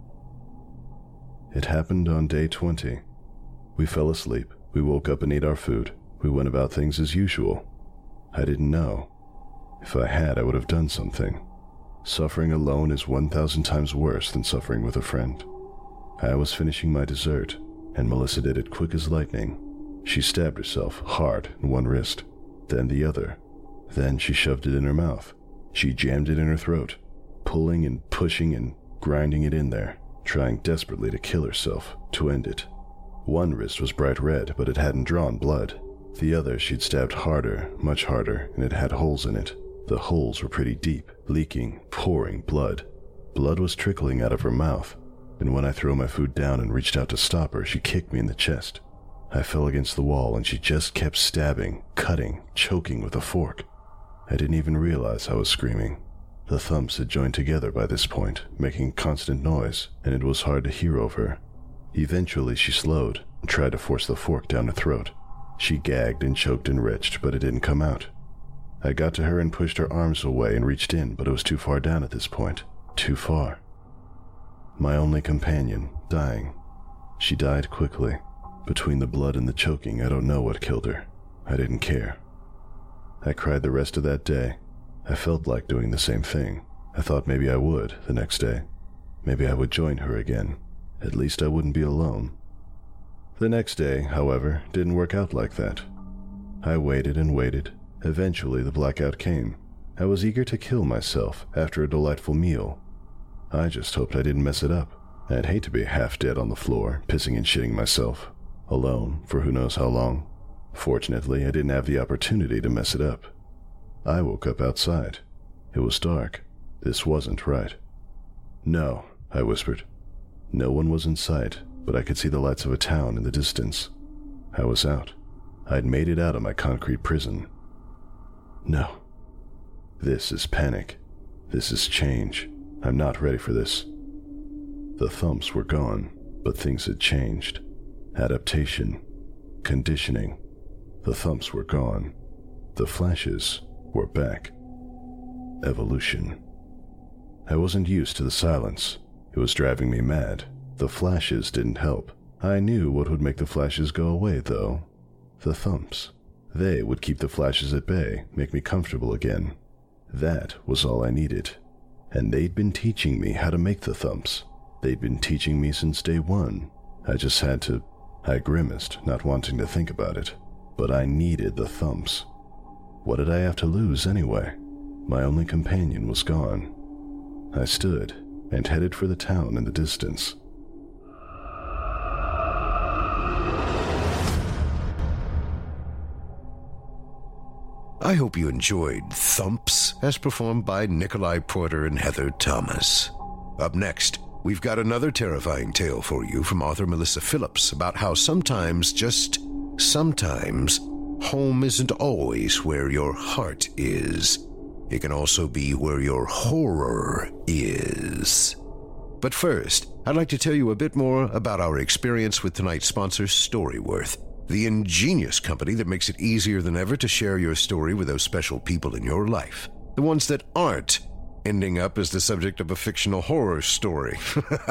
It happened on day twenty. We fell asleep. We woke up and ate our food. We went about things as usual. I didn't know. If I had, I would have done something. Suffering alone is one thousand times worse than suffering with a friend. I was finishing my dessert, and Melissa did it quick as lightning. She stabbed herself hard in one wrist, then the other. Then she shoved it in her mouth. She jammed it in her throat, pulling and pushing and grinding it in there, trying desperately to kill herself, to end it. One wrist was bright red, but it hadn't drawn blood. The other she'd stabbed harder, much harder, and it had holes in it. The holes were pretty deep, leaking, pouring blood. Blood was trickling out of her mouth, and when I threw my food down and reached out to stop her, she kicked me in the chest. I fell against the wall, and she just kept stabbing, cutting, choking with a fork. I didn't even realize I was screaming. The thumps had joined together by this point, making constant noise, and it was hard to hear over her. Eventually she slowed and tried to force the fork down her throat. She gagged and choked and retched, but it didn't come out. I got to her and pushed her arms away and reached in, but it was too far down at this point. Too far. My only companion, dying. She died quickly. Between the blood and the choking, I don't know what killed her. I didn't care. I cried the rest of that day. I felt like doing the same thing. I thought maybe I would the next day. Maybe I would join her again. At least I wouldn't be alone. The next day, however, didn't work out like that. I waited and waited. Eventually the blackout came. I was eager to kill myself after a delightful meal. I just hoped I didn't mess it up. I'd hate to be half dead on the floor, pissing and shitting myself, alone for who knows how long. Fortunately, I didn't have the opportunity to mess it up. I woke up outside. It was dark. This wasn't right. No, I whispered. No one was in sight, but I could see the lights of a town in the distance. I was out. I'd made it out of my concrete prison. No. This is panic. This is change. I'm not ready for this. The thumps were gone, but things had changed. Adaptation. Conditioning. The thumps were gone. The flashes were back. Evolution. I wasn't used to the silence. It was driving me mad. The flashes didn't help. I knew what would make the flashes go away, though. The thumps. They would keep the flashes at bay, make me comfortable again. That was all I needed. And they'd been teaching me how to make the thumps. They'd been teaching me since day one. I just had to... I grimaced, not wanting to think about it. But I needed the thumps. What did I have to lose anyway? My only companion was gone. I stood and headed for the town in the distance. I hope you enjoyed Thumps, as performed by Nikolai Porter and Heather Thomas. Up next, we've got another terrifying tale for you from author Melissa Phillips about how sometimes, just sometimes, home isn't always where your heart is. It can also be where your horror is. But first, I'd like to tell you a bit more about our experience with tonight's sponsor, Storyworth, the ingenious company that makes it easier than ever to share your story with those special people in your life. The ones that aren't ending up as the subject of a fictional horror story.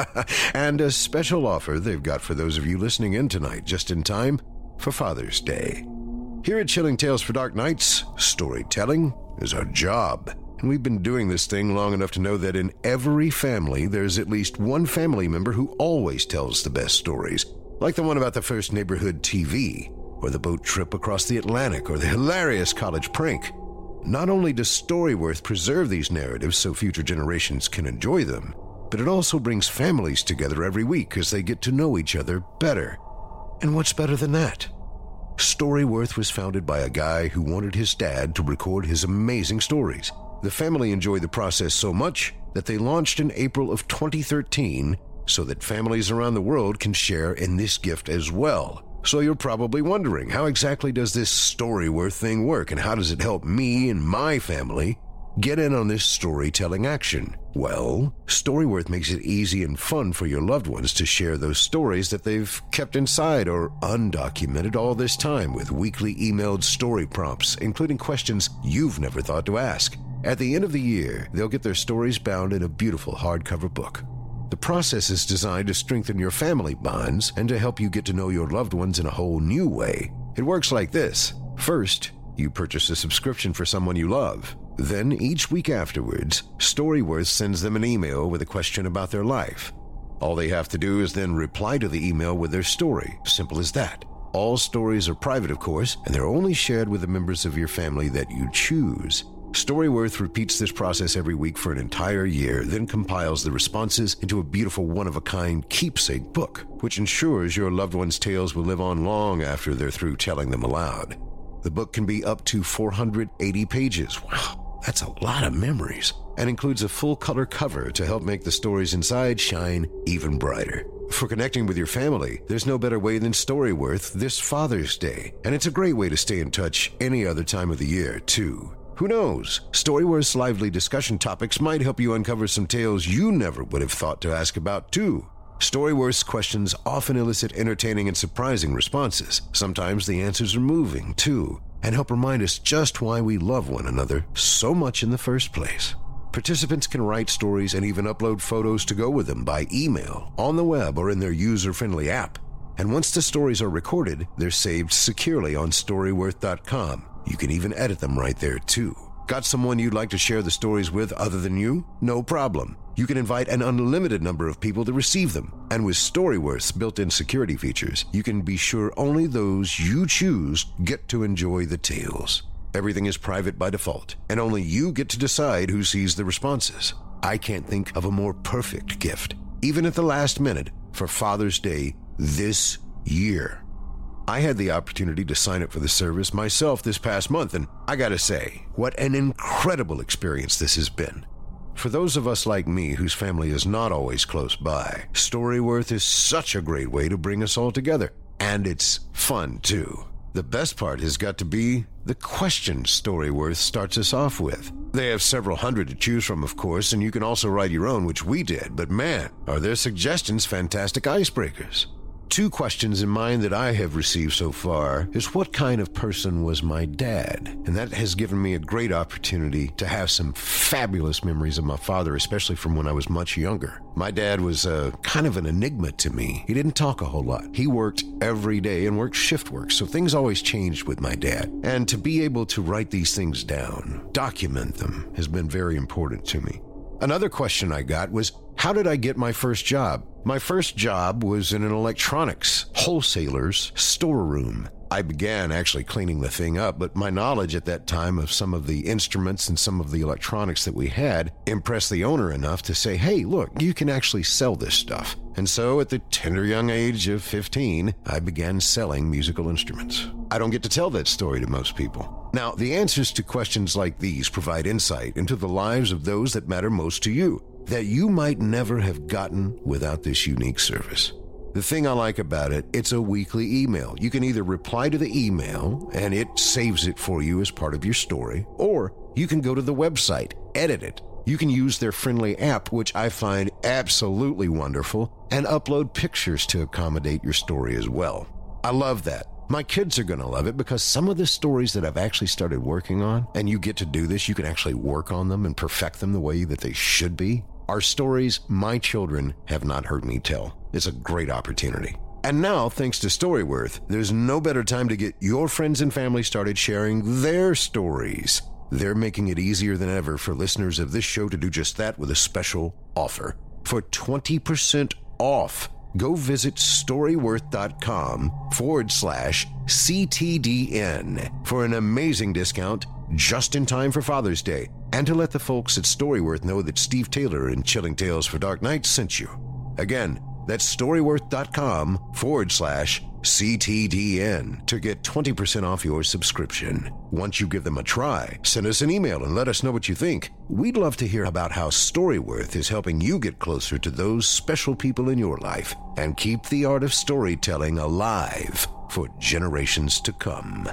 And a special offer they've got for those of you listening in tonight, just in time for Father's Day. Here at Chilling Tales for Dark Nights, storytelling is our job. And we've been doing this thing long enough to know that in every family, there's at least one family member who always tells the best stories. Like the one about the first neighborhood T V, or the boat trip across the Atlantic, or the hilarious college prank. Not only does Storyworth preserve these narratives so future generations can enjoy them, but it also brings families together every week as they get to know each other better. And what's better than that? Storyworth was founded by a guy who wanted his dad to record his amazing stories. The family enjoyed the process so much that they launched in April of twenty thirteen so that families around the world can share in this gift as well. So you're probably wondering, how exactly does this Storyworth thing work, and how does it help me and my family get in on this storytelling action? Well, Storyworth makes it easy and fun for your loved ones to share those stories that they've kept inside or undocumented all this time with weekly emailed story prompts, including questions you've never thought to ask. At the end of the year, they'll get their stories bound in a beautiful hardcover book. The process is designed to strengthen your family bonds and to help you get to know your loved ones in a whole new way. It works like this. First, you purchase a subscription for someone you love. Then, each week afterwards, Storyworth sends them an email with a question about their life. All they have to do is then reply to the email with their story. Simple as that. All stories are private, of course, and they're only shared with the members of your family that you choose. Storyworth repeats this process every week for an entire year, then compiles the responses into a beautiful one-of-a-kind keepsake book, which ensures your loved one's tales will live on long after they're through telling them aloud. The book can be up to four hundred eighty pages. Wow, that's a lot of memories. And includes a full-color cover to help make the stories inside shine even brighter. For connecting with your family, there's no better way than Storyworth this Father's Day. And it's a great way to stay in touch any other time of the year, too. Who knows? Storyworth's lively discussion topics might help you uncover some tales you never would have thought to ask about, too. Storyworth's questions often elicit entertaining and surprising responses. Sometimes the answers are moving, too, and help remind us just why we love one another so much in the first place. Participants can write stories and even upload photos to go with them by email, on the web, or in their user-friendly app. And once the stories are recorded, they're saved securely on storyworth dot com. You can even edit them right there, too. Got someone you'd like to share the stories with other than you? No problem. You can invite an unlimited number of people to receive them. And with Storyworth's built-in security features, you can be sure only those you choose get to enjoy the tales. Everything is private by default, and only you get to decide who sees the responses. I can't think of a more perfect gift, even at the last minute, for Father's Day this year. I had the opportunity to sign up for the service myself this past month, and I gotta say, what an incredible experience this has been. For those of us like me whose family is not always close by, Storyworth is such a great way to bring us all together, and it's fun too. The best part has got to be the questions Storyworth starts us off with. They have several hundred to choose from, of course, and you can also write your own, which we did, but man, are their suggestions fantastic icebreakers. Two questions in mind that I have received so far is what kind of person was my dad? And that has given me a great opportunity to have some fabulous memories of my father, especially from when I was much younger. My dad was uh, kind of an enigma to me. He didn't talk a whole lot. He worked every day and worked shift work, so things always changed with my dad. And to be able to write these things down, document them, has been very important to me. Another question I got was, how did I get my first job? My first job was in an electronics wholesaler's storeroom. I began actually cleaning the thing up, but my knowledge at that time of some of the instruments and some of the electronics that we had impressed the owner enough to say, hey, look, you can actually sell this stuff. And so at the tender young age of fifteen, I began selling musical instruments. I don't get to tell that story to most people. Now, the answers to questions like these provide insight into the lives of those that matter most to you, that you might never have gotten without this unique service. The thing I like about it, it's a weekly email. You can either reply to the email, and it saves it for you as part of your story, or you can go to the website, edit it. You can use their friendly app, which I find absolutely wonderful, and upload pictures to accommodate your story as well. I love that. My kids are going to love it because some of the stories that I've actually started working on, and you get to do this, you can actually work on them and perfect them the way that they should be, are stories my children have not heard me tell. It's a great opportunity. And now, thanks to Storyworth, there's no better time to get your friends and family started sharing their stories. They're making it easier than ever for listeners of this show to do just that with a special offer. For twenty percent off, go visit storyworth.com forward slash CTDN for an amazing discount just in time for Father's Day, and to let the folks at Storyworth know that Steve Taylor and Chilling Tales for Dark Nights sent you. Again, that's storyworth.com forward slash CTDN to get twenty percent off your subscription. Once you give them a try, send us an email and let us know what you think. We'd love to hear about how Storyworth is helping you get closer to those special people in your life and keep the art of storytelling alive for generations to come.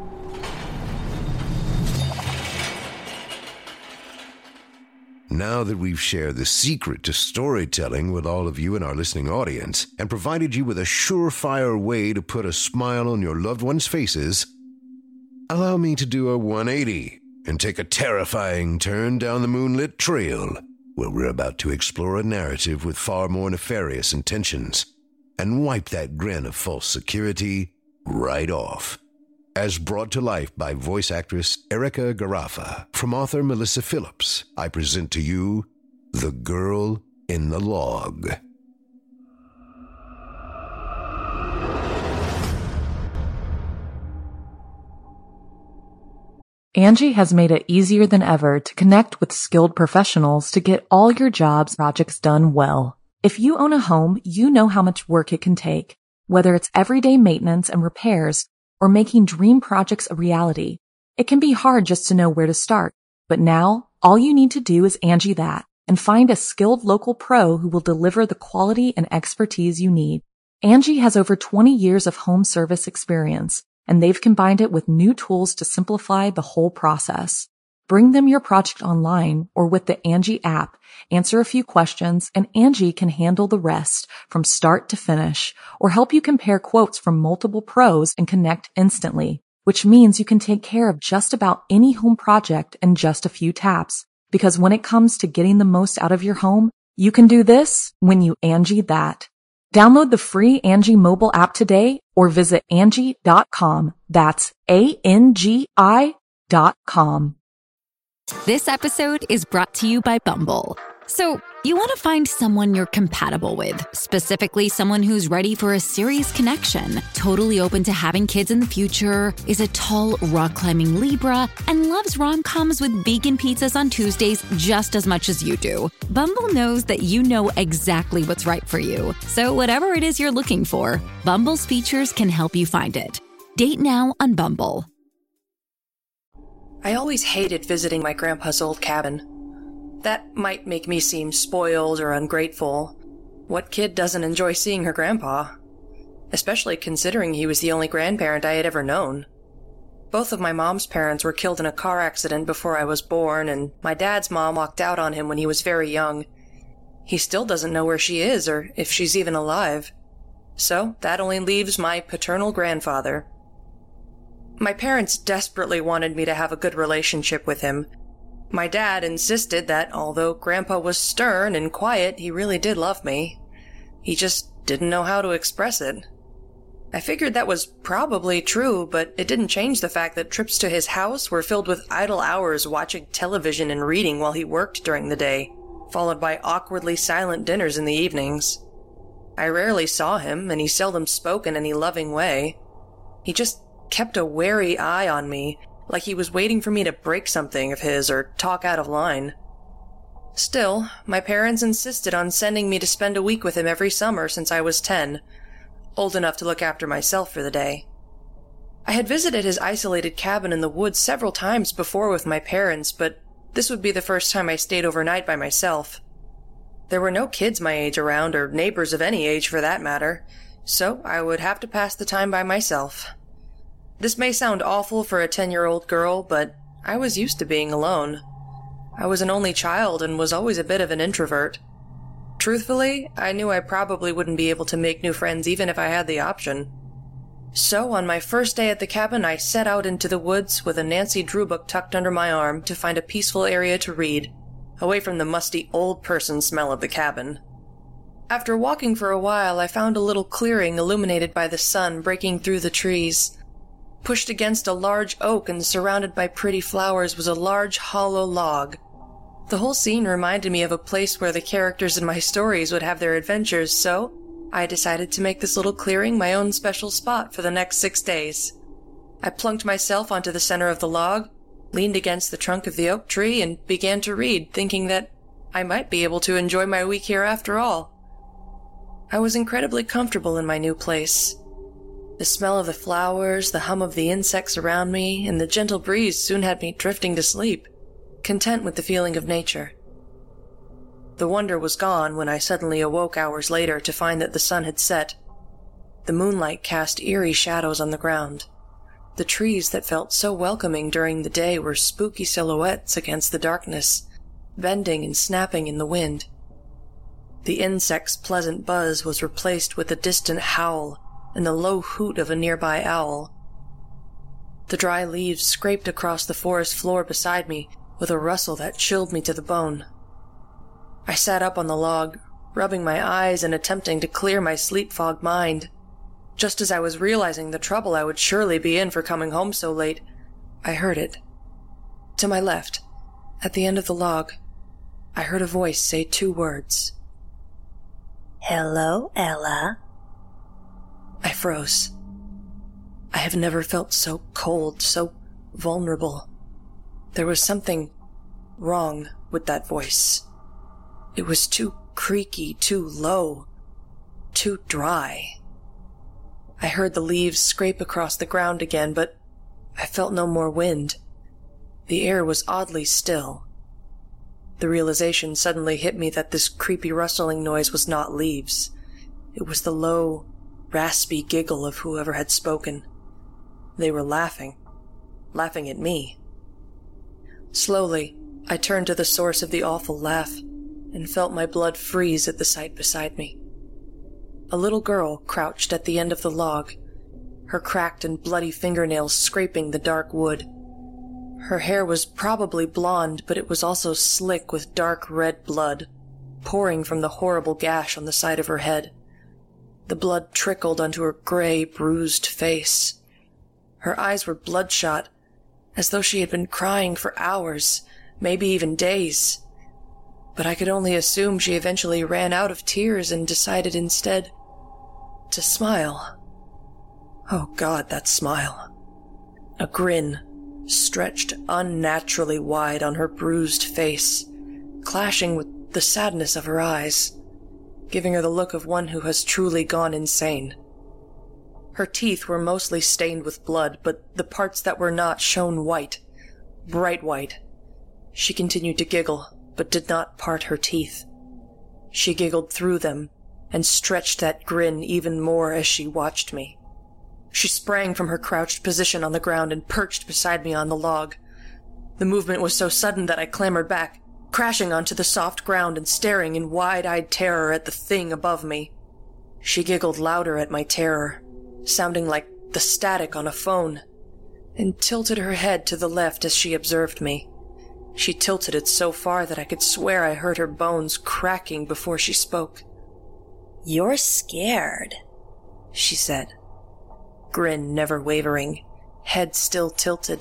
Now that we've shared the secret to storytelling with all of you in our listening audience and provided you with a surefire way to put a smile on your loved ones' faces, allow me to do a one eighty and take a terrifying turn down the moonlit trail where we're about to explore a narrative with far more nefarious intentions and wipe that grin of false security right off. As brought to life by voice actress Erica Garrafa from author Melissa Phillips, I present to you The Girl in the Log. Angie has made it easier than ever to connect with skilled professionals to get all your jobs projects done well. If you own a home, you know how much work it can take, whether it's everyday maintenance and repairs or making dream projects a reality. It can be hard just to know where to start, but now all you need to do is Angie that and find a skilled local pro who will deliver the quality and expertise you need. Angie has over twenty years of home service experience, and they've combined it with new tools to simplify the whole process. Bring them your project online or with the Angie app, answer a few questions, and Angie can handle the rest from start to finish or help you compare quotes from multiple pros and connect instantly, which means you can take care of just about any home project in just a few taps. Because when it comes to getting the most out of your home, you can do this when you Angie that. Download the free Angie mobile app today or visit Angie dot com. That's A N G I dot com. This episode is brought to you by Bumble. So, you want to find someone you're compatible with, specifically someone who's ready for a serious connection, totally open to having kids in the future, is a tall, rock-climbing Libra, and loves rom-coms with vegan pizzas on Tuesdays just as much as you do. Bumble knows that you know exactly what's right for you. So whatever it is you're looking for, Bumble's features can help you find it. Date now on Bumble. I always hated visiting my grandpa's old cabin. That might make me seem spoiled or ungrateful. What kid doesn't enjoy seeing her grandpa? Especially considering he was the only grandparent I had ever known. Both of my mom's parents were killed in a car accident before I was born, and my dad's mom walked out on him when he was very young. He still doesn't know where she is or if she's even alive. So that only leaves my paternal grandfather. My parents desperately wanted me to have a good relationship with him. My dad insisted that although Grandpa was stern and quiet, he really did love me. He just didn't know how to express it. I figured that was probably true, but it didn't change the fact that trips to his house were filled with idle hours watching television and reading while he worked during the day, followed by awkwardly silent dinners in the evenings. I rarely saw him, and he seldom spoke in any loving way. He just kept a wary eye on me, like he was waiting for me to break something of his or talk out of line. Still, my parents insisted on sending me to spend a week with him every summer since I was ten, old enough to look after myself for the day. I had visited his isolated cabin in the woods several times before with my parents, but this would be the first time I stayed overnight by myself. There were no kids my age around, or neighbors of any age for that matter, so I would have to pass the time by myself. This may sound awful for a ten-year-old girl, but I was used to being alone. I was an only child and was always a bit of an introvert. Truthfully, I knew I probably wouldn't be able to make new friends even if I had the option. So, on my first day at the cabin, I set out into the woods with a Nancy Drew book tucked under my arm to find a peaceful area to read, away from the musty old person smell of the cabin. After walking for a while, I found a little clearing illuminated by the sun breaking through the trees. Pushed against a large oak and surrounded by pretty flowers was a large hollow log. The whole scene reminded me of a place where the characters in my stories would have their adventures, so I decided to make this little clearing my own special spot for the next six days. I plunked myself onto the center of the log, leaned against the trunk of the oak tree, and began to read, thinking that I might be able to enjoy my week here after all. I was incredibly comfortable in my new place. The smell of the flowers, the hum of the insects around me, and the gentle breeze soon had me drifting to sleep, content with the feeling of nature. The wonder was gone when I suddenly awoke hours later to find that the sun had set. The moonlight cast eerie shadows on the ground. The trees that felt so welcoming during the day were spooky silhouettes against the darkness, bending and snapping in the wind. The insect's pleasant buzz was replaced with a distant howl and the low hoot of a nearby owl. The dry leaves scraped across the forest floor beside me with a rustle that chilled me to the bone. I sat up on the log, rubbing my eyes and attempting to clear my sleep-fogged mind. Just as I was realizing the trouble I would surely be in for coming home so late, I heard it. To my left, at the end of the log, I heard a voice say two words. "Hello, Ella." I froze. I have never felt so cold, so vulnerable. There was something wrong with that voice. It was too creaky, too low, too dry. I heard the leaves scrape across the ground again, but I felt no more wind. The air was oddly still. The realization suddenly hit me that this creepy rustling noise was not leaves. It was the low, raspy giggle of whoever had spoken. They were laughing. Laughing at me. Slowly, I turned to the source of the awful laugh and felt my blood freeze at the sight beside me. A little girl crouched at the end of the log, her cracked and bloody fingernails scraping the dark wood. Her hair was probably blonde, but it was also slick with dark red blood, pouring from the horrible gash on the side of her head. The blood trickled onto her gray, bruised face. Her eyes were bloodshot, as though she had been crying for hours, maybe even days. But I could only assume she eventually ran out of tears and decided instead to smile. Oh God, that smile. A grin stretched unnaturally wide on her bruised face, clashing with the sadness of her eyes, giving her the look of one who has truly gone insane. Her teeth were mostly stained with blood, but the parts that were not shone white, bright white. She continued to giggle, but did not part her teeth. She giggled through them and stretched that grin even more as she watched me. She sprang from her crouched position on the ground and perched beside me on the log. The movement was so sudden that I clambered back, crashing onto the soft ground and staring in wide-eyed terror at the thing above me. She giggled louder at my terror, sounding like the static on a phone, and tilted her head to the left as she observed me. She tilted it so far that I could swear I heard her bones cracking before she spoke. "You're scared," she said, grin never wavering, head still tilted.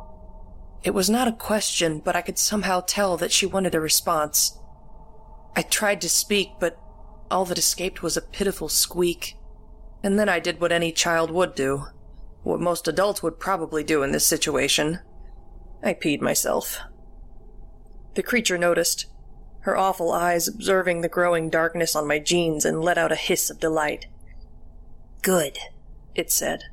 It was not a question, but I could somehow tell that she wanted a response. I tried to speak, but all that escaped was a pitiful squeak. And then I did what any child would do, what most adults would probably do in this situation. I peed myself. The creature noticed, her awful eyes observing the growing darkness on my jeans, and let out a hiss of delight. "Good," it said.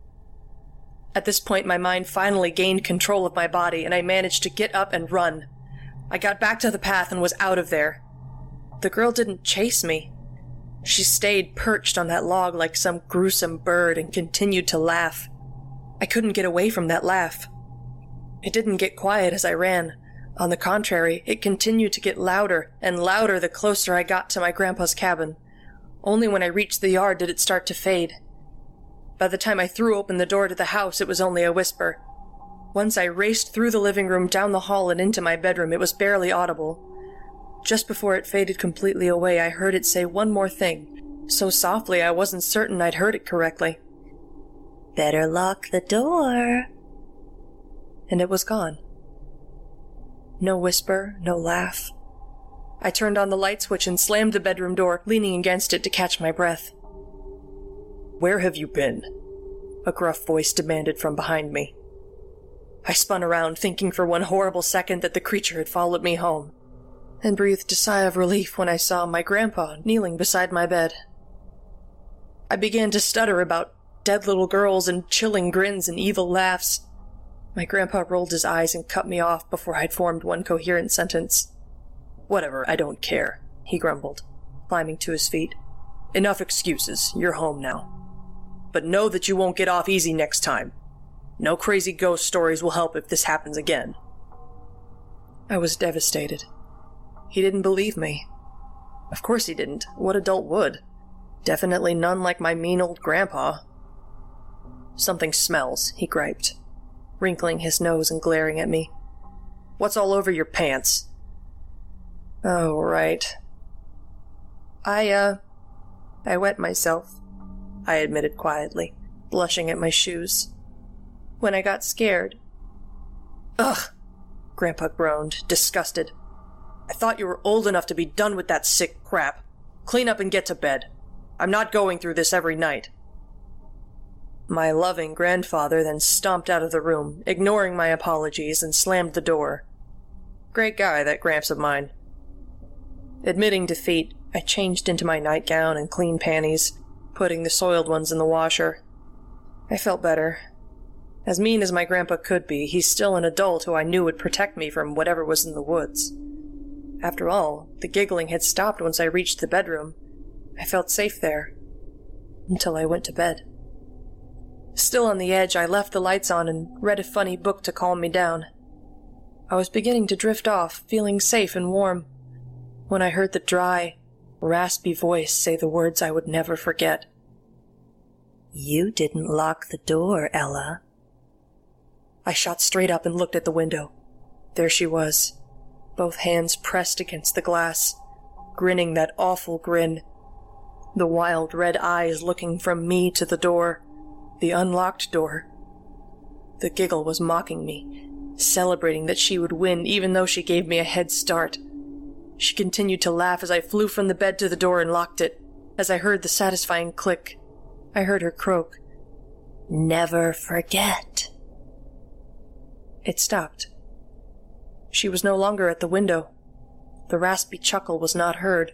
At this point, my mind finally gained control of my body, and I managed to get up and run. I got back to the path and was out of there. The girl didn't chase me. She stayed perched on that log like some gruesome bird and continued to laugh. I couldn't get away from that laugh. It didn't get quiet as I ran. On the contrary, it continued to get louder and louder the closer I got to my grandpa's cabin. Only when I reached the yard did it start to fade. By the time I threw open the door to the house, it was only a whisper. Once I raced through the living room, down the hall, and into my bedroom, it was barely audible. Just before it faded completely away, I heard it say one more thing, so softly I wasn't certain I'd heard it correctly. "Better lock the door." And it was gone. No whisper, no laugh. I turned on the light switch and slammed the bedroom door, leaning against it to catch my breath. "Where have you been?" a gruff voice demanded from behind me. I spun around, thinking for one horrible second that the creature had followed me home, and breathed a sigh of relief when I saw my grandpa kneeling beside my bed. I began to stutter about dead little girls and chilling grins and evil laughs. My grandpa rolled his eyes and cut me off before I'd formed one coherent sentence. "Whatever, I don't care," he grumbled, climbing to his feet. "Enough excuses, you're home now. But know that you won't get off easy next time. No crazy ghost stories will help if this happens again." I was devastated. He didn't believe me. Of course he didn't. What adult would? Definitely none like my mean old grandpa. "Something smells," he griped, wrinkling his nose and glaring at me. "What's all over your pants?" "Oh, right. I, uh, I wet myself," I admitted quietly, blushing at my shoes. "When I got scared." "Ugh," Grandpa groaned, disgusted. "I thought you were old enough to be done with that sick crap. Clean up and get to bed. I'm not going through this every night." My loving grandfather then stomped out of the room, ignoring my apologies, and slammed the door. Great guy, that Gramps of mine. Admitting defeat, I changed into my nightgown and clean panties, putting the soiled ones in the washer. I felt better. As mean as my grandpa could be, he's still an adult who I knew would protect me from whatever was in the woods. After all, the giggling had stopped once I reached the bedroom. I felt safe there. Until I went to bed. Still on the edge, I left the lights on and read a funny book to calm me down. I was beginning to drift off, feeling safe and warm, when I heard the dry, raspy voice say the words I would never forget. "You didn't lock the door, Ella." I shot straight up and looked at the window. There she was, both hands pressed against the glass, grinning that awful grin, the wild red eyes looking from me to the door, the unlocked door. The giggle was mocking me, celebrating that she would win even though she gave me a head start. She continued to laugh as I flew from the bed to the door and locked it. As I heard the satisfying click, I heard her croak, "Never forget." It stopped. She was no longer at the window. The raspy chuckle was not heard.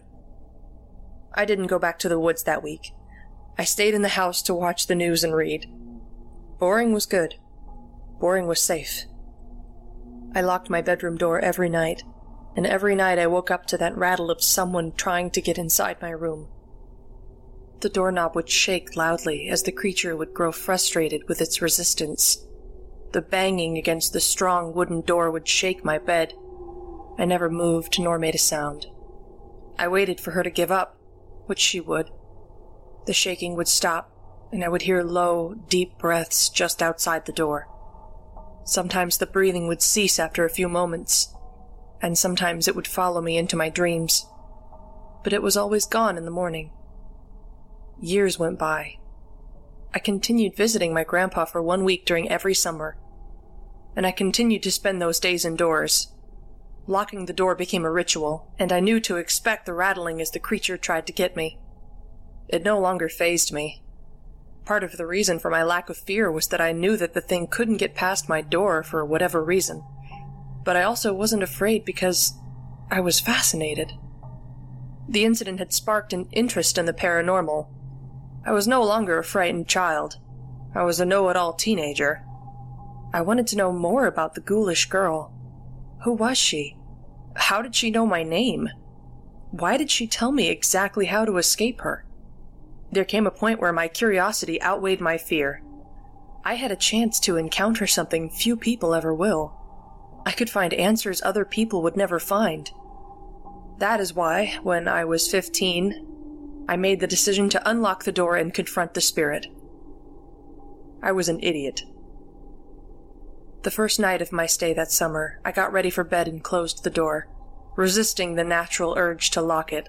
I didn't go back to the woods that week. I stayed in the house to watch the news and read. Boring was good. Boring was safe. I locked my bedroom door every night, and every night I woke up to that rattle of someone trying to get inside my room. The doorknob would shake loudly as the creature would grow frustrated with its resistance. The banging against the strong wooden door would shake my bed. I never moved nor made a sound. I waited for her to give up, which she would. The shaking would stop, and I would hear low, deep breaths just outside the door. Sometimes the breathing would cease after a few moments, and sometimes it would follow me into my dreams. But it was always gone in the morning. Years went by. I continued visiting my grandpa for one week during every summer, and I continued to spend those days indoors. Locking the door became a ritual, and I knew to expect the rattling as the creature tried to get me. It no longer fazed me. Part of the reason for my lack of fear was that I knew that the thing couldn't get past my door for whatever reason. But I also wasn't afraid because I was fascinated. The incident had sparked an interest in the paranormal. I was no longer a frightened child. I was a know-it-all teenager. I wanted to know more about the ghoulish girl. Who was she? How did she know my name? Why did she tell me exactly how to escape her? There came a point where my curiosity outweighed my fear. I had a chance to encounter something few people ever will. I could find answers other people would never find. That is why, when I was fifteen, I made the decision to unlock the door and confront the spirit. I was an idiot. The first night of my stay that summer, I got ready for bed and closed the door, resisting the natural urge to lock it.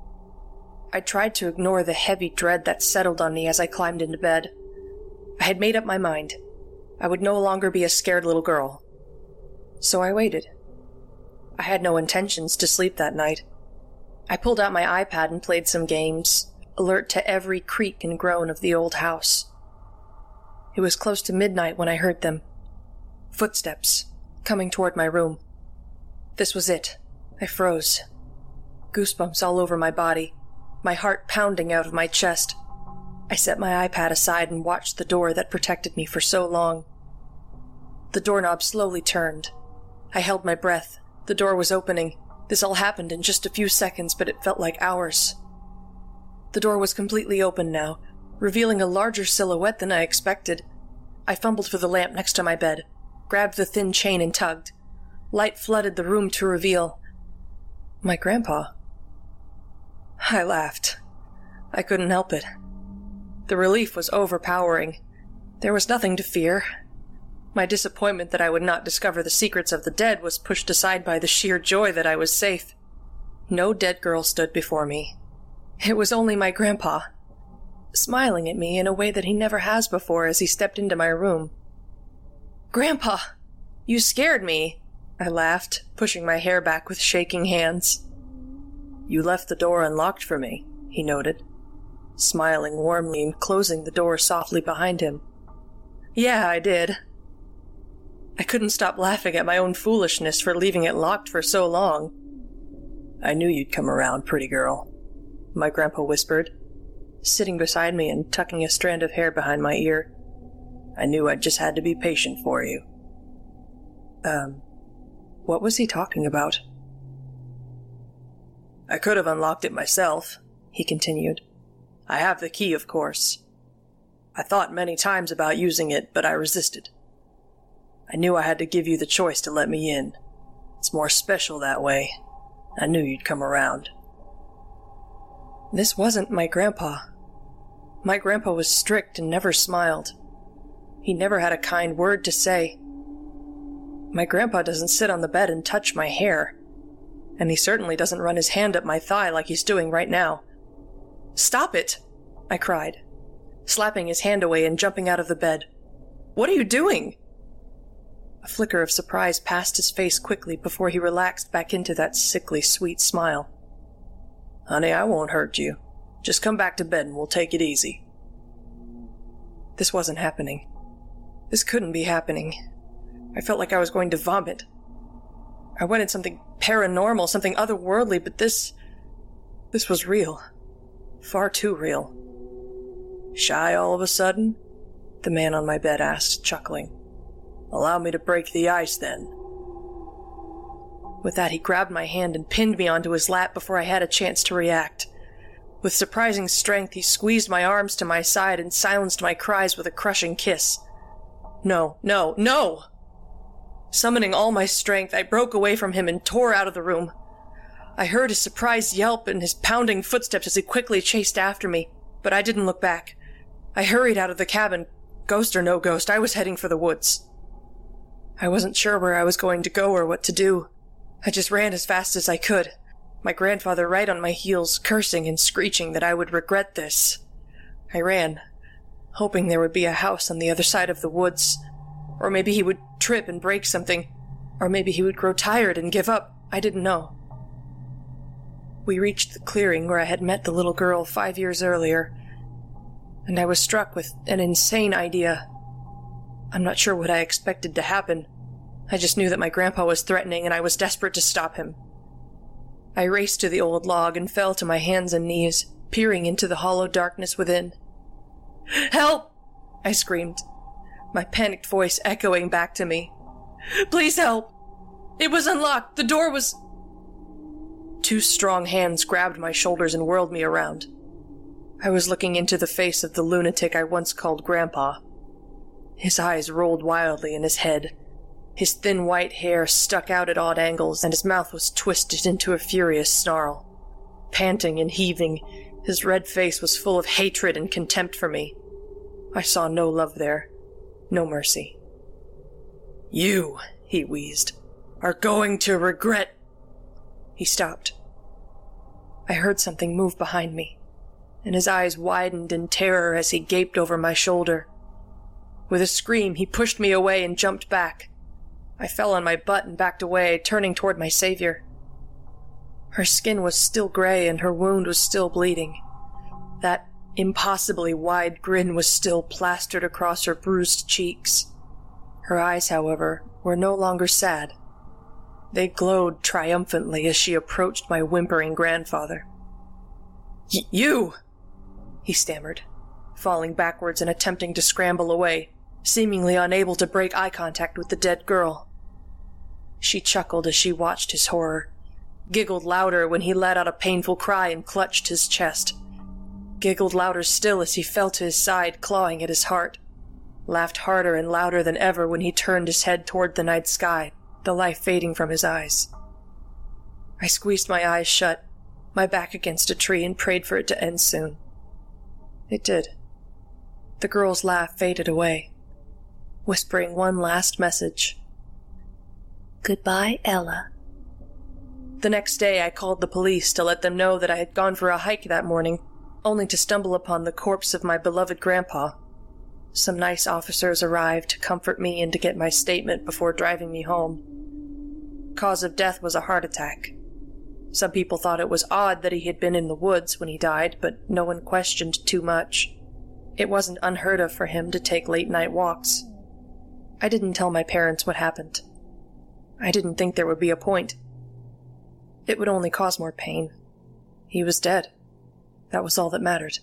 I tried to ignore the heavy dread that settled on me as I climbed into bed. I had made up my mind. I would no longer be a scared little girl. So I waited. I had no intentions to sleep that night. I pulled out my iPad and played some games, alert to every creak and groan of the old house. It was close to midnight when I heard them. Footsteps, coming toward my room. This was it. I froze. Goosebumps all over my body, my heart pounding out of my chest. I set my iPad aside and watched the door that protected me for so long. The doorknob slowly turned. I held my breath. The door was opening. This all happened in just a few seconds, but it felt like hours. The door was completely open now, revealing a larger silhouette than I expected. I fumbled for the lamp next to my bed, grabbed the thin chain and tugged. Light flooded the room to reveal my grandpa. I laughed. I couldn't help it. The relief was overpowering. There was nothing to fear. My disappointment that I would not discover the secrets of the dead was pushed aside by the sheer joy that I was safe. No dead girl stood before me. It was only my grandpa, smiling at me in a way that he never has before as he stepped into my room. "Grandpa, you scared me," I laughed, pushing my hair back with shaking hands. "You left the door unlocked for me," he noted, smiling warmly and closing the door softly behind him. "Yeah, I did." I couldn't stop laughing at my own foolishness for leaving it locked for so long. "I knew you'd come around, pretty girl," my grandpa whispered, sitting beside me and tucking a strand of hair behind my ear. "I knew I just had to be patient for you." Um, what was he talking about? "I could have unlocked it myself," he continued. "I have the key, of course. I thought many times about using it, but I resisted. I knew I had to give you the choice to let me in, It's more special that way. I knew you'd come around. This wasn't my grandpa. My grandpa was strict and never smiled. He never had a kind word to say. My grandpa doesn't sit on the bed and touch my hair. And he certainly doesn't run his hand up my thigh like he's doing right now. "Stop it!" I cried, slapping his hand away and jumping out of the bed. "What are you doing?" A flicker of surprise passed his face quickly before he relaxed back into that sickly sweet smile. "Honey, I won't hurt you. Just come back to bed and we'll take it easy." This wasn't happening. This couldn't be happening. I felt like I was going to vomit. I wanted something paranormal, something otherworldly, but this... this was real. Far too real. "Shy all of a sudden?" the man on my bed asked, chuckling. "Allow me to break the ice, then." With that, he grabbed my hand and pinned me onto his lap before I had a chance to react. With surprising strength, he squeezed my arms to my side and silenced my cries with a crushing kiss. No, no, no! Summoning all my strength, I broke away from him and tore out of the room. I heard his surprised yelp and his pounding footsteps as he quickly chased after me, but I didn't look back. I hurried out of the cabin. Ghost or no ghost, I was heading for the woods. I wasn't sure where I was going to go or what to do. I just ran as fast as I could, my grandfather right on my heels, cursing and screeching that I would regret this. I ran, hoping there would be a house on the other side of the woods, or maybe he would trip and break something, or maybe he would grow tired and give up. I didn't know. We reached the clearing where I had met the little girl five years earlier, and I was struck with an insane idea. I'm not sure what I expected to happen. I just knew that my grandpa was threatening, and I was desperate to stop him. I raced to the old log and fell to my hands and knees, peering into the hollow darkness within. "Help!" I screamed, my panicked voice echoing back to me. "Please help! It was unlocked! The door was..." Two strong hands grabbed my shoulders and whirled me around. I was looking into the face of the lunatic I once called Grandpa. His eyes rolled wildly in his head. His thin white hair stuck out at odd angles, and his mouth was twisted into a furious snarl. Panting and heaving, his red face was full of hatred and contempt for me. I saw no love there, no mercy. "You," he wheezed, "are going to regret..." He stopped. I heard something move behind me, and his eyes widened in terror as he gaped over my shoulder. With a scream, he pushed me away and jumped back. I fell on my butt and backed away, turning toward my savior. Her skin was still gray and her wound was still bleeding. That impossibly wide grin was still plastered across her bruised cheeks. Her eyes, however, were no longer sad. They glowed triumphantly as she approached my whimpering grandfather. Y- you! He stammered, falling backwards and attempting to scramble away, seemingly unable to break eye contact with the dead girl. She chuckled as she watched his horror, giggled louder when he let out a painful cry and clutched his chest, giggled louder still as he fell to his side, clawing at his heart, laughed harder and louder than ever when he turned his head toward the night sky, the life fading from his eyes. I squeezed my eyes shut, my back against a tree, and prayed for it to end soon. It did. The girl's laugh faded away, whispering one last message. "Goodbye, Ella." The next day I called the police to let them know that I had gone for a hike that morning, only to stumble upon the corpse of my beloved grandpa. Some nice officers arrived to comfort me and to get my statement before driving me home. Cause of death was a heart attack. Some people thought it was odd that he had been in the woods when he died, but no one questioned too much. It wasn't unheard of for him to take late-night walks. I didn't tell my parents what happened. I didn't think there would be a point. It would only cause more pain. He was dead. That was all that mattered.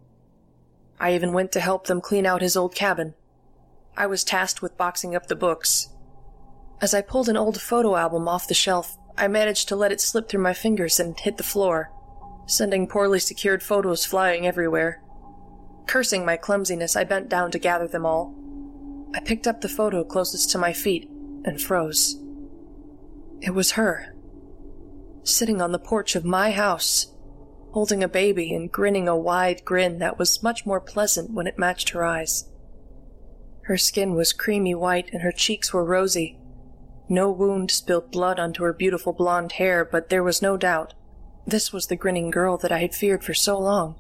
I even went to help them clean out his old cabin. I was tasked with boxing up the books. As I pulled an old photo album off the shelf, I managed to let it slip through my fingers and hit the floor, sending poorly secured photos flying everywhere. Cursing my clumsiness, I bent down to gather them all. I picked up the photo closest to my feet and froze. It was her, sitting on the porch of my house, holding a baby and grinning a wide grin that was much more pleasant when it matched her eyes. Her skin was creamy white and her cheeks were rosy. No wound spilled blood onto her beautiful blonde hair, but there was no doubt this was the grinning girl that I had feared for so long.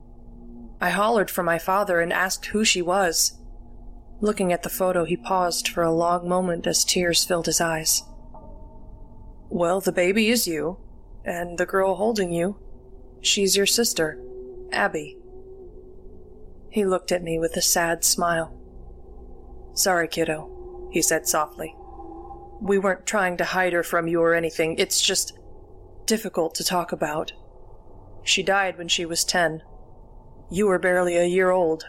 I hollered for my father and asked who she was. Looking at the photo, he paused for a long moment as tears filled his eyes. Well, the baby is you, and the girl holding you, she's your sister, Abby. He looked at me with a sad smile. Sorry, kiddo, he said softly. We weren't trying to hide her from you or anything. It's just difficult to talk about. She died when she was ten. You were barely a year old.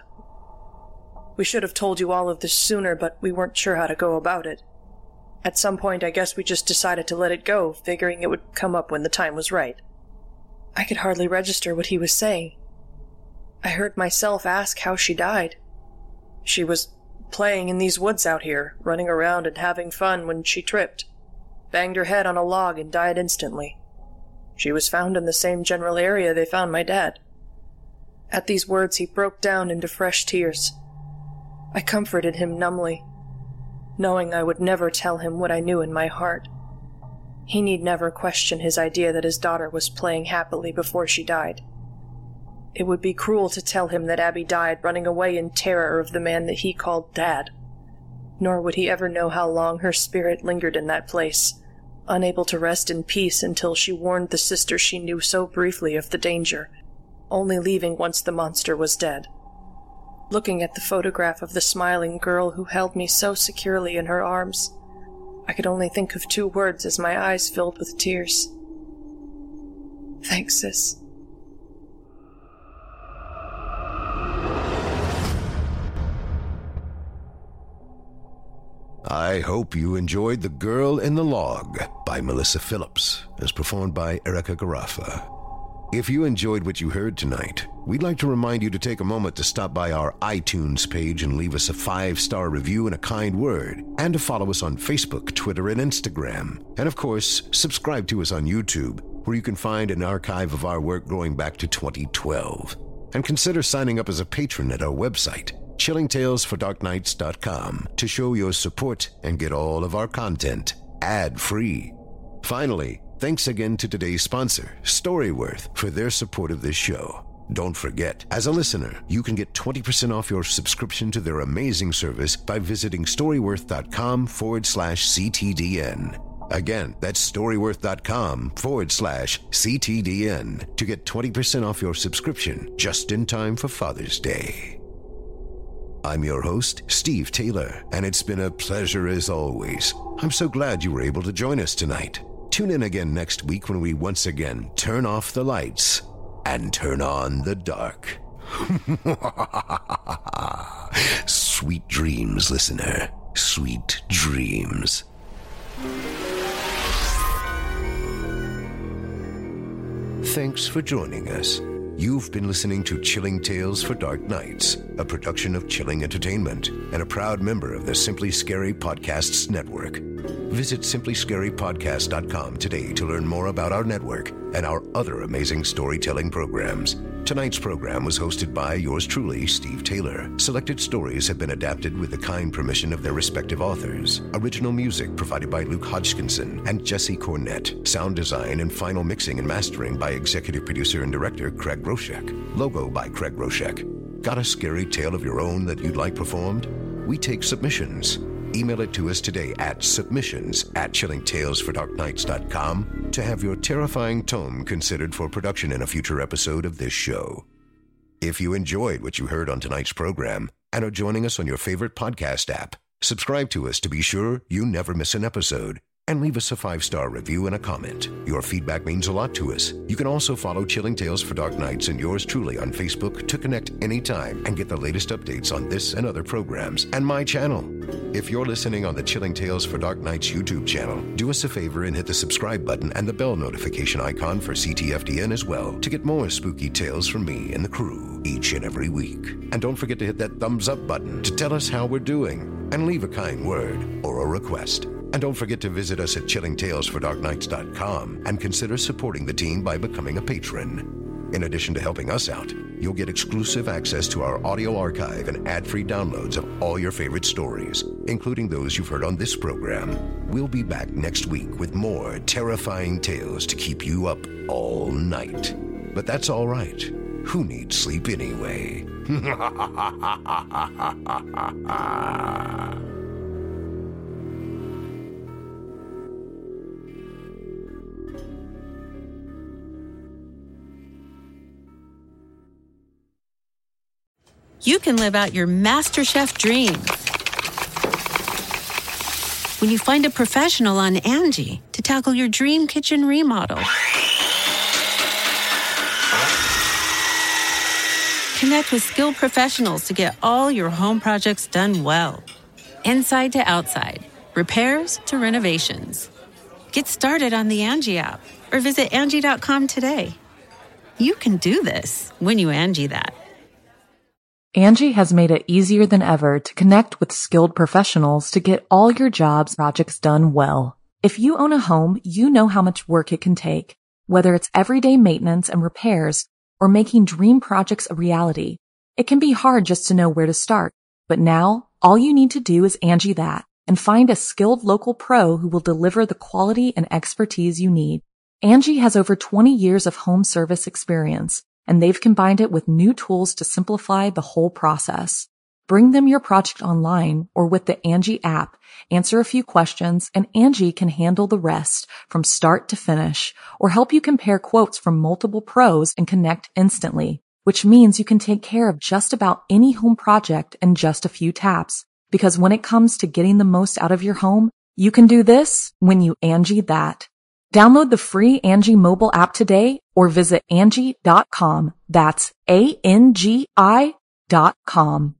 We should have told you all of this sooner, but we weren't sure how to go about it. At some point, I guess we just decided to let it go, figuring it would come up when the time was right. I could hardly register what he was saying. I heard myself ask how she died. She was playing in these woods out here, running around and having fun when she tripped, banged her head on a log and died instantly. She was found in the same general area they found my dad. At these words, he broke down into fresh tears. I comforted him numbly, knowing I would never tell him what I knew in my heart. He need never question his idea that his daughter was playing happily before she died. It would be cruel to tell him that Abby died running away in terror of the man that he called Dad. Nor would he ever know how long her spirit lingered in that place, unable to rest in peace until she warned the sister she knew so briefly of the danger, only leaving once the monster was dead. Looking at the photograph of the smiling girl who held me so securely in her arms, I could only think of two words as my eyes filled with tears. Thanks, sis. I hope you enjoyed The Girl in the Log by Melissa Phillips, as performed by Erica Garrafa. If you enjoyed what you heard tonight, we'd like to remind you to take a moment to stop by our iTunes page and leave us a five-star review and a kind word, and to follow us on Facebook, Twitter, and Instagram. And of course, subscribe to us on YouTube, where you can find an archive of our work going back to twenty twelve. And consider signing up as a patron at our website, chilling tales for dark nights dot com, to show your support and get all of our content ad-free. Finally, thanks again to today's sponsor, Storyworth, for their support of this show. Don't forget, as a listener, you can get twenty percent off your subscription to their amazing service by visiting storyworth.com forward slash CTDN. Again, that's storyworth.com forward slash CTDN to get twenty percent off your subscription just in time for Father's Day. I'm your host, Steve Taylor, and it's been a pleasure as always. I'm so glad you were able to join us tonight. Tune in again next week when we once again turn off the lights and turn on the dark. Sweet dreams, listener. Sweet dreams. Thanks for joining us. You've been listening to Chilling Tales for Dark Nights, a production of Chilling Entertainment and a proud member of the Simply Scary Podcasts Network. Visit simply scary podcast dot com today to learn more about our network and our other amazing storytelling programs. Tonight's program was hosted by yours truly, Steve Taylor. Selected stories have been adapted with the kind permission of their respective authors. Original music provided by Luke Hodgkinson and Jesse Cornett. Sound design and final mixing and mastering by executive producer and director Craig Roshek. Logo by Craig Roshek. Got a scary tale of your own that you'd like performed? We take submissions. Email it to us today at submissions at chilling tales for dark nights dot com to have your terrifying tome considered for production in a future episode of this show. If you enjoyed what you heard on tonight's program and are joining us on your favorite podcast app, subscribe to us to be sure you never miss an episode. And leave us a five-star review and a comment. Your feedback means a lot to us. You can also follow Chilling Tales for Dark Nights and yours truly on Facebook to connect anytime and get the latest updates on this and other programs and my channel. If you're listening on the Chilling Tales for Dark Nights YouTube channel, do us a favor and hit the subscribe button and the bell notification icon for C T F D N as well to get more spooky tales from me and the crew each and every week. And don't forget to hit that thumbs up button to tell us how we're doing and leave a kind word or a request. And don't forget to visit us at chilling tales for dark nights dot com and consider supporting the team by becoming a patron. In addition to helping us out, you'll get exclusive access to our audio archive and ad-free downloads of all your favorite stories, including those you've heard on this program. We'll be back next week with more terrifying tales to keep you up all night. But that's all right. Who needs sleep anyway? You can live out your MasterChef dreams when you find a professional on Angie to tackle your dream kitchen remodel. Connect with skilled professionals to get all your home projects done well. Inside to outside, repairs to renovations. Get started on the Angie app or visit Angie dot com today. You can do this when you Angie that. Angie has made it easier than ever to connect with skilled professionals to get all your jobs projects done well. If you own a home, you know how much work it can take, whether it's everyday maintenance and repairs or making dream projects a reality. It can be hard just to know where to start, but now all you need to do is Angie that and find a skilled local pro who will deliver the quality and expertise you need. Angie has over twenty years of home service experience, and they've combined it with new tools to simplify the whole process. Bring them your project online or with the Angie app, answer a few questions, and Angie can handle the rest from start to finish, or help you compare quotes from multiple pros and connect instantly, which means you can take care of just about any home project in just a few taps. Because when it comes to getting the most out of your home, you can do this when you Angie that. Download the free Angie mobile app today or visit Angie dot com. That's A N G I dot com.